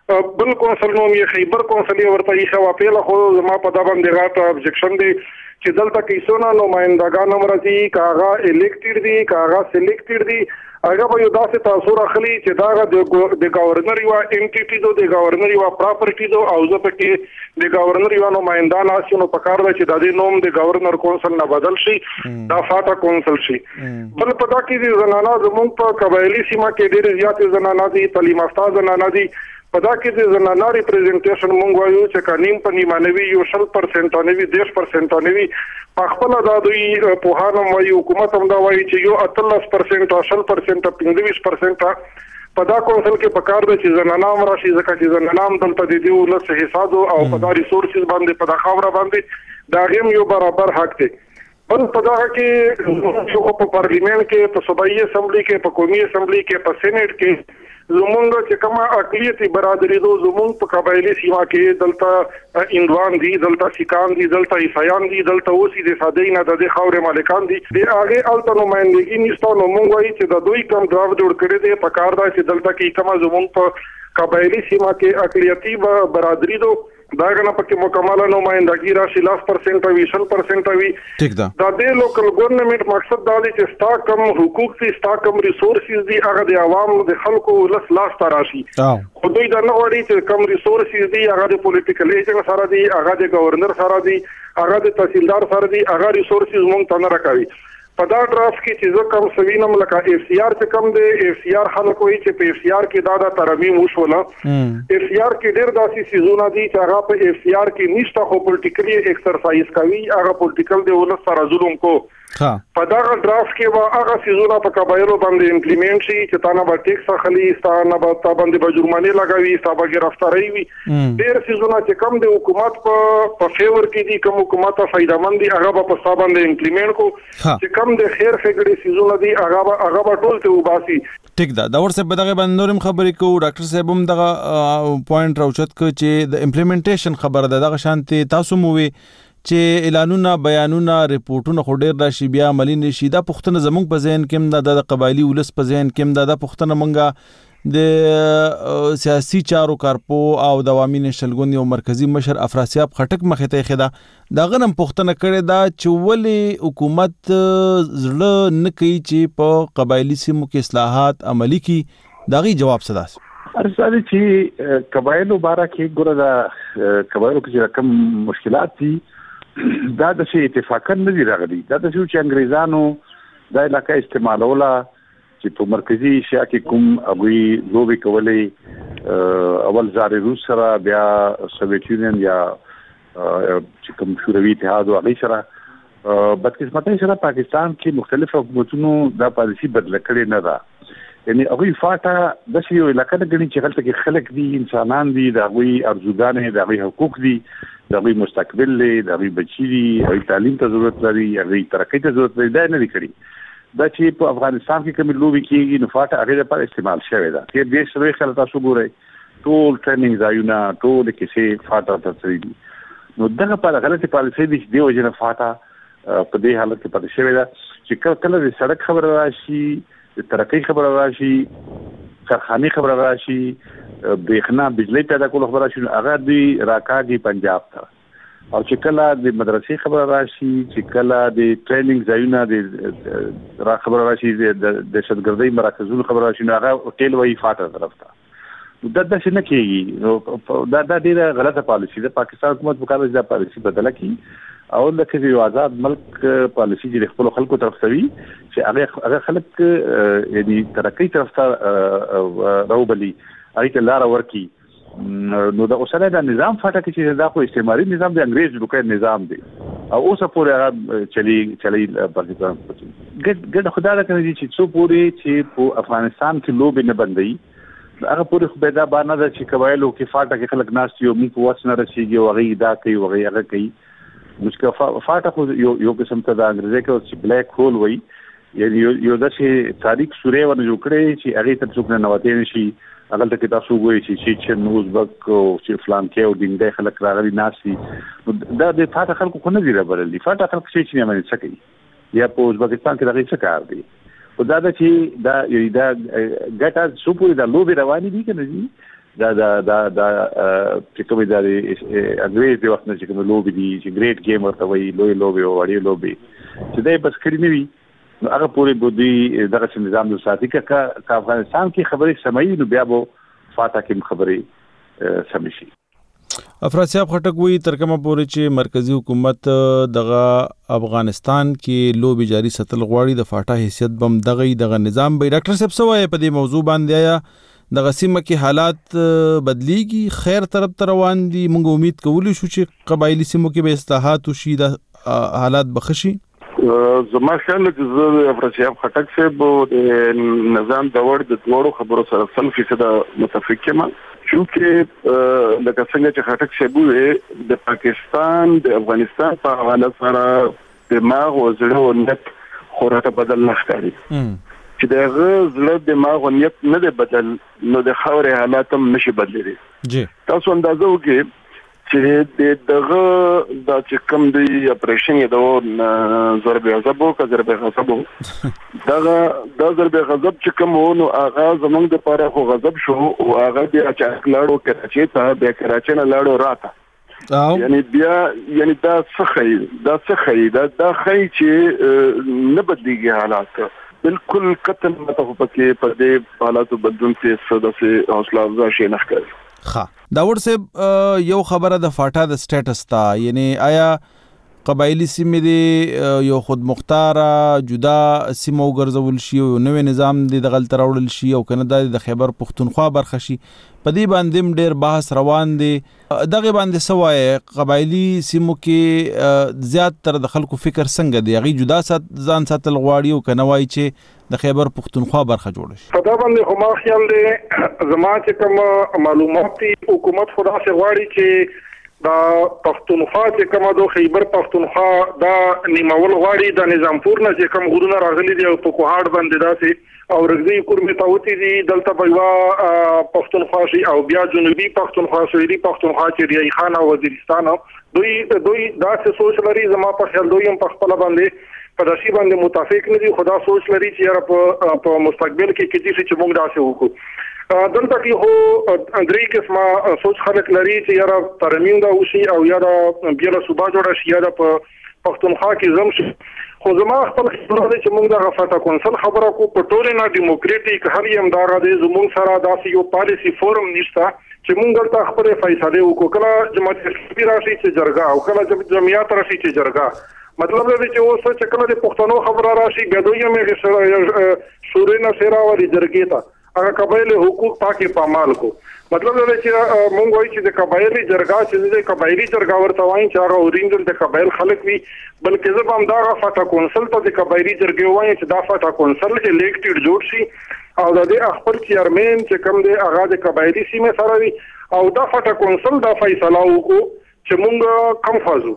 Speaker 21: بل کونسل نوم یې خیبر کونسل ورته یې خو په خو زما په دا باندې غاټ ابجیکشن دي چې دلته کې سونه نمائندگان امرضی کاغه الیکټډ دي کاغه سلیکټډ دي هغه به یو داسې تاثیر اخلي چې دا د گورنر یو انټیټی دو د گورنر یو پراپرټی دو او زه پکې د گورنر یو نمائندان آسونو پکار دی چې د دې نوم د گورنر کونسل نه بدل شي دا فاټا کونسل شي بل پتا کې د زنانه زموږ په قبایلی سیمه کې ډېر زیات زنانه دي تعلیم یافته زنانه دي پدا کې د زنانه ریپرزنټیشن مونږ وایو چې کانیم په نیمانوي یو شل پرسنټ انوي دیش پرسنټ انوي په خپل د دوی په هانم وایي حکومت هم دا وایي چې یو اتلس پرسنټ او شل پرسنټ پنځه پرسنټ پدا کونسل کې پکار دی چې زنانه هم راشي ځکه چې زنانه هم دلته د دې ولس حساب او پدا ریسورسز باندې پدا خاوره باندې دا غیم یو برابر حق دی بل پدا کې یو په پارلیمنت کې په صوبایي اسمبلی کې په قومي اسمبلی کې په سېنات کې زمونږ چې کومه اقلیتي برادری دو زمونږ په قبایلی سیمه کې دلته اندوان دي دلته سیکان دي دلته عیسایان دي دلته اوسې د صدې نه د خاورې مالکان دي د هغه الته نمائندګي نشته نو مونږ وایي چې د دوی کم ډراف جوړ کړی دی په کار دا چې دلته کې کومه زمونږ په قبایلی سیمه کې اقلیتي برادری دو دا غنه پکې مکمله نمائندګي راشي لاس پرسنټ او شل پرسنټ وي
Speaker 19: ٹھیک ده
Speaker 21: دا د لوکل ګورنمنت مقصد دا دی چې ستا کم حقوق دي ستا کم ریسورسز دي هغه د عوام د خلکو لاس لاس تراشي خو دوی دا نه وړي چې کم ریسورسز دي هغه د پولیټیکل ایجنټ سره دي هغه د گورنر سره دي هغه د تحصیلدار سره دي هغه ریسورسز مونږ ته نه راکوي په دا ډراف کې چې زه کم سوینم لکه اف سی آر چې کم دی اف سی آر خلک وایي چې په اف سی آر کې دا د ترمیم وشوله اف سی آر کې ډېر داسې سیزونه دي چې هغه په اف سی آر کې نشته خو پولیټیکلی ایکسرسایز کوي هغه پولیټیکل دی ولس سره ظلم کو په دا ډراف کې وا هغه سیزونه په قبایلو باندې امپلیمنٹ شي چې تا نه به ټیکس اخلي تا نه به تا باندې به جرمانه لګوي تا به گرفتاری وي ډېر سیزونه چې کم د حکومت په په فیور کې دي کوم حکومت ته فائدمن دي هغه په سبا باندې امپلیمنٹ کو چې کم د خیر فګړي سیزونه دي هغه به هغه به ټول ته وباسي
Speaker 19: ټیک ده دا ورسره به دغه باندې نورم خبرې کو ډاکټر صاحب هم دغه پوینټ راوچت ک چې د امپلیمنټیشن خبره ده دغه شانتي تاسو مو وي چې اعلانونه بیانونه ریپورتونه خو ډیر راشي بیا عملی نشي دا پښتنه زموږ په ذهن کې دا د قبایلی ولس په ذهن کې دا د پښتنه منګه د سیاسي چارو کارپو او د عوامي نشل ګوند یو مرکزی مشر افراسیاب خټک مخې ته خدا دا غنم پښتنه کړي دا چې ولې حکومت زړه نه کوي چې په قبایلی سیمو کې اصلاحات عملی کی داغي جواب صدا
Speaker 20: ارساله چې قبایلو بارا کې ګوره دا قبایلو کې کوم مشکلات دي دا د شي اتفاقا نه دی راغلي دا د شو چې انګريزانو دا علاقه استعمالوله چې په مرکزی ایشیا کې کوم هغوی لوبي کولې اول ځار روس سره بیا سوویت یونین یا چې کوم شوروي اتحاد او هغه سره بدقسمتۍ سره پاکستان کې مختلف حکومتونو دا پالیسی بدل کړې نه ده یعنی هغوی فاټه د شي علاقه د غني چې هلته کې خلک دي انسانان دي د هغوی ارزوګانې د هغوی حقوق دي د هغوی مستقبل دی د هغوی بچي دي هغوی تعلیم ته ضرورت لري هغوی ترقۍ ته ضرورت لري دا نه دي کړي
Speaker 3: دا چې په افغانستان کې کوم لوبي کېږي نو فاټا هغه لپاره استعمال شوی دا چې دې سره خلک تاسو ګورئ ټول ټریننګ ځایونه ټول کې فاټا ترڅري دي نو دغه په غلطي پالیسي دي چې دی وجنه فاټا په دې حالت کې پاتې شوی دا چې کله د سړک خبره راشي د ترقۍ خبره راشي کارخانه خبره راشي برېښنا بجلی پیدا کول خبره راشي هغه دی راکاږي پنجاب ته او چې کله د مدرسې خبره راشي چې کله د ټریننګ ځایونه د را خبره راشي د دهشتګردۍ مراکزونو خبره راشي نو هغه ټیل وایي فاټا طرف ته دا د څه نه کېږي دا د ډیره غلطه پالیسي ده پاکستان حکومت په کار دا پالیسي بدله کړي او لکه یو آزاد ملک پالیسي چې خپل خلکو طرف ته وي چې هغه هغه خلک یعنی ترقۍ طرف ته راوبلي هغه ته لار ورکي نو دا اوسره دا نظام فاټا کې چې دا خو استعماري نظام دی انګريز لوکای نظام دی او اوسه پورې هغه چلی چلی پاکستان ګډ ګډ خدای دا کوي چې څو پورې چې په افغانستان کې لوب نه بندي هغه پورې خو به دا باندې دا چې کوایلو کې فاټا کې خلک ناس یو موږ واسنه رسیږي او هغه دا کوي او هغه کوي مشکل فاټا خو یو یو قسم ته د انګريزي کې چې بلیک هول وایي یعنی یو د چې تاریخ سورې ونه جوړ کړي چې هغه ته څوک نه نواتې نشي هغه ته کې تاسو وایي چې چې نوز بک او چې فلان کې او دینګ خلک راغلي ناسي دا د فاټا خلکو خو نه دی رابللی فاټا خلک چې نه مې سکی یا په ازبکستان کې دغه څه کار دی او دا د چې دا دا ګټه سپوري د لوبي رواني دي کنه دي دا دا دا دا چې کومې دا انګريز دی وخت نه چې کوم لوبي دي چې ګریټ گیم ورته وایي لوی لوبي او وړي لوبي چې دا بس کړی نه وي نو هغه پوری بودی دغه نظام د ساتي کا افغانستان کې خبرې سمې نو بیا به فاټا کې خبرې سمې شي
Speaker 19: افراسیاب خټک وی ترکمه پورې چې مرکزی حکومت دغه افغانستان کې لوبي جاری ستل غواړي د فاټا حیثیت بم دغه دغه نظام به ډاکټر صاحب سوای په دې موضوع باندې آیا دغه سیمه کې حالات بدلیږي خیر طرف ته روان دي موږ امید کولی شو چې قبایلی سیمو کې به اصلاحات وشي د حالات بخشي
Speaker 20: زما خیال چې زه افراسیاب خټک صاحب د نظام د وړ د دوړو خبرو سره سل فیصد متفق یم چونکه لکه څنګه چې خټک صاحب د پاکستان د افغانستان په حواله سره دماغ او زړه او نیت خورته بدل نه ښکاري چې دغه زړه دماغ او نیت نه دی بدل نو د خاورې حالات هم نشي بدلېدي جی تاسو اندازه وکړئ چې دغه د چې کوم دی اپریشن یې د ضرب غضب او ضرب غضب دغه د ضرب غضب چې کوم نو هغه زمونږ د پاره خو غضب شو او هغه بیا چې لاړو کراچي ته بیا کراچي نه لاړو راته یعنی بیا یعنی دا څه دا څه دا دا خی چې نه بدلیږي حالات بالکل قتل مته پکې په دې حالاتو بدلون کې څه د حوصله افزا شي نه ښکاري
Speaker 19: ها داور صاحب یو خبره د فاټا د سټیټس تا یعنی آیا قبایلی سیمې دی یو خود مختار جدا سیمو ګرځول شي او نوې نظام دی د غلط راوړل شي او کنه د خیبر پختونخوا برخه شي په دې باندې ډېر بحث روان دی دغه باندې سوای قبایلی سیمو کې زیات تر د خلکو فکر څنګه دی غي جدا سات ځان ساتل غواړي او کنه وای چې د خیبر پختونخوا برخه جوړ شي
Speaker 21: په دا باندې خو ما خیال دی زما چې کوم معلومات حکومت خدا سے غواړي چې دا پختونخوا چې کوم د خیبر پختونخوا دا نیمول غواړي د نظامپور نه چې کوم غرونه راغلي دي او په کوهاټ باندې داسې او رغزي کورمه تاوتی دي دلته په پختونخوا شي او بیا جنوبي پختونخوا شهري پختونخوا چې ریای خان او وزیرستان دوی دوی داسې سوچ لري زما په خیال دوی هم په خپل باندې په داسې باندې متفق نه دي خدا سوچ لري چې یاره په په مستقبل کې کې دي چې موږ داسې وکړو دلته کې هو درې قسمه سوچ خلک لري چې یاره ترمیم دا وشي او یاره بیا له صوبه جوړه شي یاره په پښتونخوا کې زم شي خو زما خپل خبره ده چې موږ د غفاتا کونسل خبره کو په ټوله نه ډیموکراټیک هر یم دا غږ زموږ سره داسې یو پالیسی فورم نشته چې موږ دلته خپل فیصله وکړو کله جماعت اسلامي راشي چې جرګه او کله جمعیت راشي چې جرګه مطلب دا چې اوس چې کله د پښتنو خبره راشي غدوی مې شورې نه سره ولې جرګې ته هغه قبایلی حقوق پاکي پامال کو مطلب دا چې مونږ وایي چې د قبایلی جرګه چې د قبایلی جرګه ورته وایي چې هغه اورینجل د قبایل خلک وي بلکې زه هم دا غفاتا کونسل ته د قبایلی جرګه وایي چې دا فاتا کونسل الیکټډ جوړ شي او د دې خپل چیرمن چې کوم دی هغه د قبایلی سیمه سره وي او دا فاتا کونسل دا فیصله وکړو چې مونږ کم فازو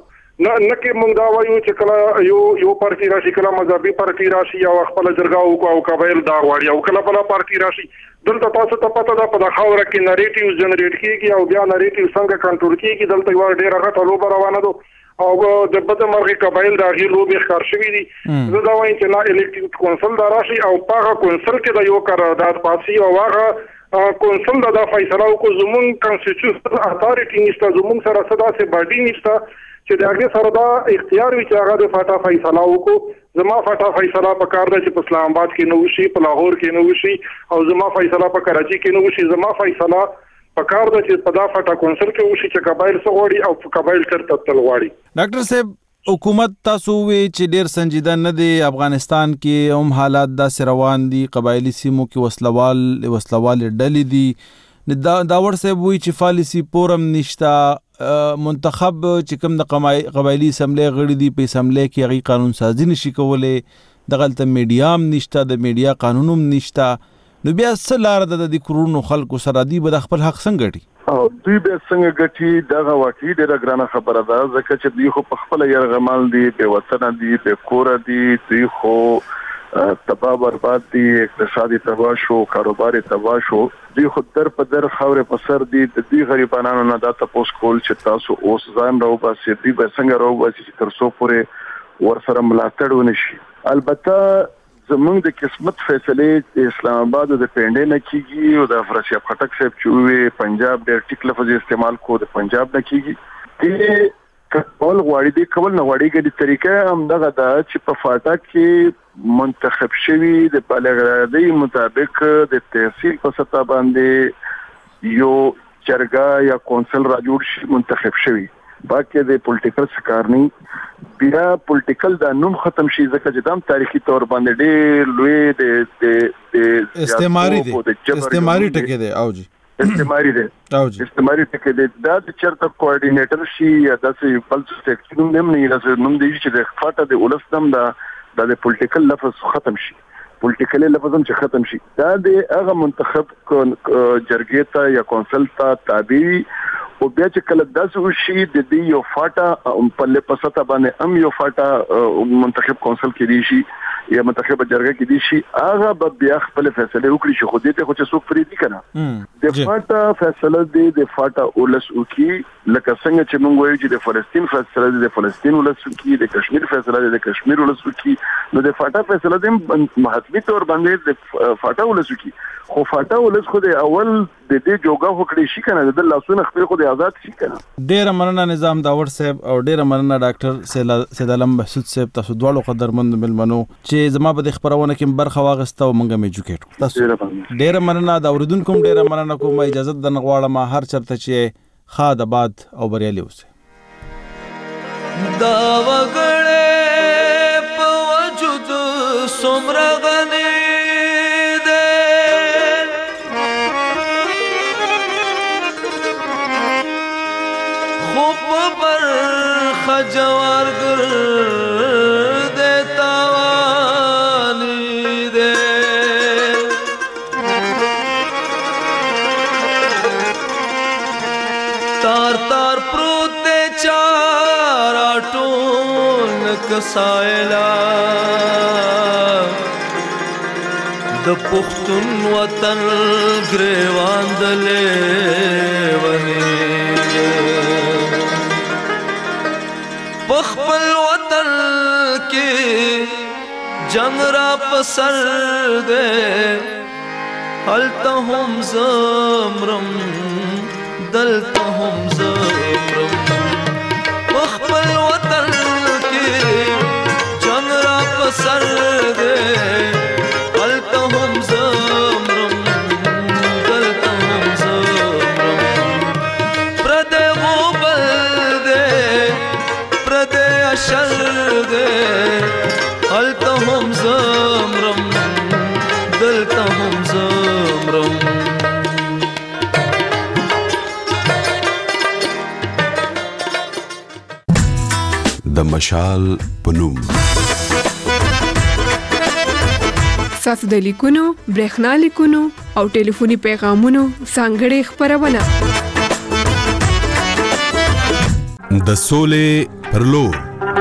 Speaker 21: نه نه کې موږ دا وایو چې کله یو یو پارټي راشي کله مذهبي پارټي راشي او خپل جرګه او قبایل دا غواړي او کله بل پارټي راشي دلته تاسو ته پته ده په خاوره کې نریټیو جنریټ کیږي او بیا نریټیو څنګه کنټرول کیږي دلته یو ډېر غټه لوبه روانه ده او د بدمرغي قبایل دا غي لوبي ښکار شوی دي زه دا وایم چې لا الیکټیک کونسل دا راشي او پاغه کونسل کې دا یو قرارداد پاسي او هغه کونسل دا فیصله وکړي زمون کانسټیټیوشنل اتھارټی نشته زمون سره صدا سه باډي نشته چې دا هغه سره دا اختیار وي چې هغه د فاټا فیصله وکړي زما فاټا فیصله په کار ده چې په اسلام آباد کې نو شي په لاهور کې نو شي او زما فیصله په کراچي کې نو شي زما فیصله په کار ده چې په دا فاټا کونسل کې وشي چې قبایل څه غواړي او قبایل چرته تل غواړي.
Speaker 19: ډاکټر صاحب حکومت تاسو وی چې ډیر سنجیده نه دی افغانستان کې هم حالات داسې روان دي قبایلی سیمو کې وسلوال وسلوال ډلې دي دا داور صاحب وی چې پالیسی پورم نشتا منتخب چې کوم د قبایلی اسمبلی غړي دي په اسمبلی کې هغه قانون سازي نشي کولای دغلت میډیا هم نشتا د میډیا قانون هم نشتا نو بیا څه لار ده د کورونو خلکو سره دی به خپل حق څنګه ګټي
Speaker 20: او دوی به څنګه ګټي دغه واقعي ډیره ګرانه خبره ده ځکه چې دوی خو په خپل یرغمال دي په وطن دي په کور دي دوی خو تباہ برباد دي اقتصادي تباہ شو کاروباري تباہ شو دوی خو در په در خاورې په سر دي د دوی غریبانو نه دا تاسو کول چې تاسو اوس ځان راو باسي دوی به څنګه راو باسي چې تر څو پورې ورسره ملاتړ ونشي. البته زمونږ د قسمت فیصله اسلام آباد د پنډې نه کیږي او د افراشیا خټک صاحب چې وی پنجاب ډېر ټیک لفظ استعمال کو د پنجاب نه کیږي چې کول غواړي دی کول نه غواړي ګډي طریقې هم دغه د چې په فاټا کې منتخب شوی د بالغرادي مطابق د تحصیل په سطح باندې یو چرګا یا کونسل را جوړ شي منتخب شوی باقي د پولیټیکل سکارنی بیا پولیټیکل دا نوم ختم شي ځکه چې دام تاریخي تور باندې ډېر لوی د د
Speaker 19: استعماري دي استعماري ټکی دی او جی
Speaker 20: استعماري دي او جی استعماري ټکی دی دا د چرته کوارډینیټر شي یا داسې پلس سیکشن نوم نه لاسه نوم دی چې د فاټا د ولستم دا د پولیټیکل لفظ ختم شي پولیټیکل لفظ هم چې ختم شي دا د هغه منتخب جرګې ته یا کونسل ته تابع او بیا چې کله داسې وشي د دې یو فاټا په لپسته باندې هم یو فاټا منتخب کونسل کې دی شي یا منتخب جرګه کې دی شي هغه به بیا خپل فیصله وکړي چې خو دې ته خو چې څوک فریدي کنه د فاټا فیصله دی د فاټا اولس وکي لکه څنګه چې موږ وایو چې د فلسطین فیصله دی د فلسطین اولس وکي د کشمیر فیصله دی د کشمیر اولس وکي نو د فاټا فیصله دی محتمی تور باندې د فاټا اولس وکي خو فاټا اولس خو د اول د دې جوګه وکړي شي کنه د لاسونه خپل خو د آزاد شي کنه.
Speaker 19: ډېر مننه نظام داور صاحب او ډېر مننه ډاکټر سید علم بهسود صاحب تاسو دواړو قدرمند ملمنو چې زما په خبرونه کې برخه واغسته او مونږه مې ایجوکیټ تاسو ډېر مننه دا اوریدونکو ډېر مننه کوم اجازه د نغواړم هر چرته چې خاد آباد او بریالي اوسه.
Speaker 17: دا وګړې په وجود سمره غني جوار گر دیتا وانی دے تار تار پروتے چار آٹون کسائلہ د پختون وطن گریوان دلے ونی بخبل وطن کی جنگ را پسر دے حلتا ہم زمرم دلتا ہم زمرم بخبل وطن کی جنگ را پسر دے حلتا ہم زمرم دلتا ہم زمرم پردے غوبل دے پردے اشر دے حلتا ہم زمرم دلتا ہم زمرم
Speaker 8: د مشال پنوم
Speaker 9: ساسو د لیکونو برېښنا لیکونو او ټلیفوني پیغامونو څنګه خبرونه
Speaker 8: د سولې پر لور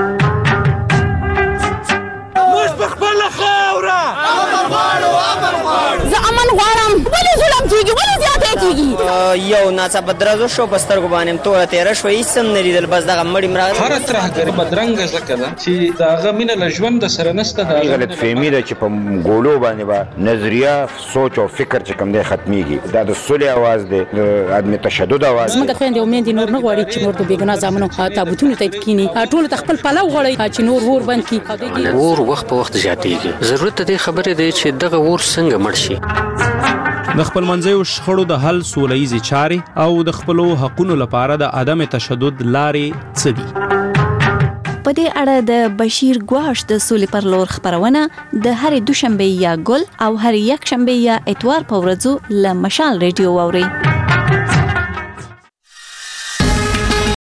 Speaker 17: موږ په خپله خاوره امن غواړو امن غواړو
Speaker 4: زه امن غواړم ولې ظلم کېږي ولې زیاتی کېږي
Speaker 22: یو ناڅاپه درزو شو په سترګو باندې توره تېره شوه هېڅ هم نه لیدل بس دغه مړي مراغله
Speaker 16: هره ترهګري بدرنګه ځکه ده چې د هغه مینه له ژونده سره نشته د
Speaker 23: غلطفهمي ده چې په ګولو باندې به نظریه سوچ او فکر چې کوم دی ختمیږي دا د سولې اواز دی د عدم تشدد اواز دی
Speaker 4: زموږ خویندې او میندې نور نه غواړي چې نور د بېګناه زامنو تابوتونو ته کښېني ټولو ته خپل پلو غواړي چې نور اور بند کړي
Speaker 24: اور وخت په وخت زیاتېږي ضرورت د دې خبرې دی چې دغه اور څنګه مړ شي
Speaker 25: د خپل منځیو شخړو د حل سوله ییزې چارې او د خپلو حقونو لپاره د عدم تشدد لارې څه دي؟
Speaker 26: په دې اړه د بشیر ګواش د سولې پر لور خبرونه د هرې دوشنبه یا ګل او هرې یک شنبه یا اتوار په ورځو له مشال ریډیو واوري.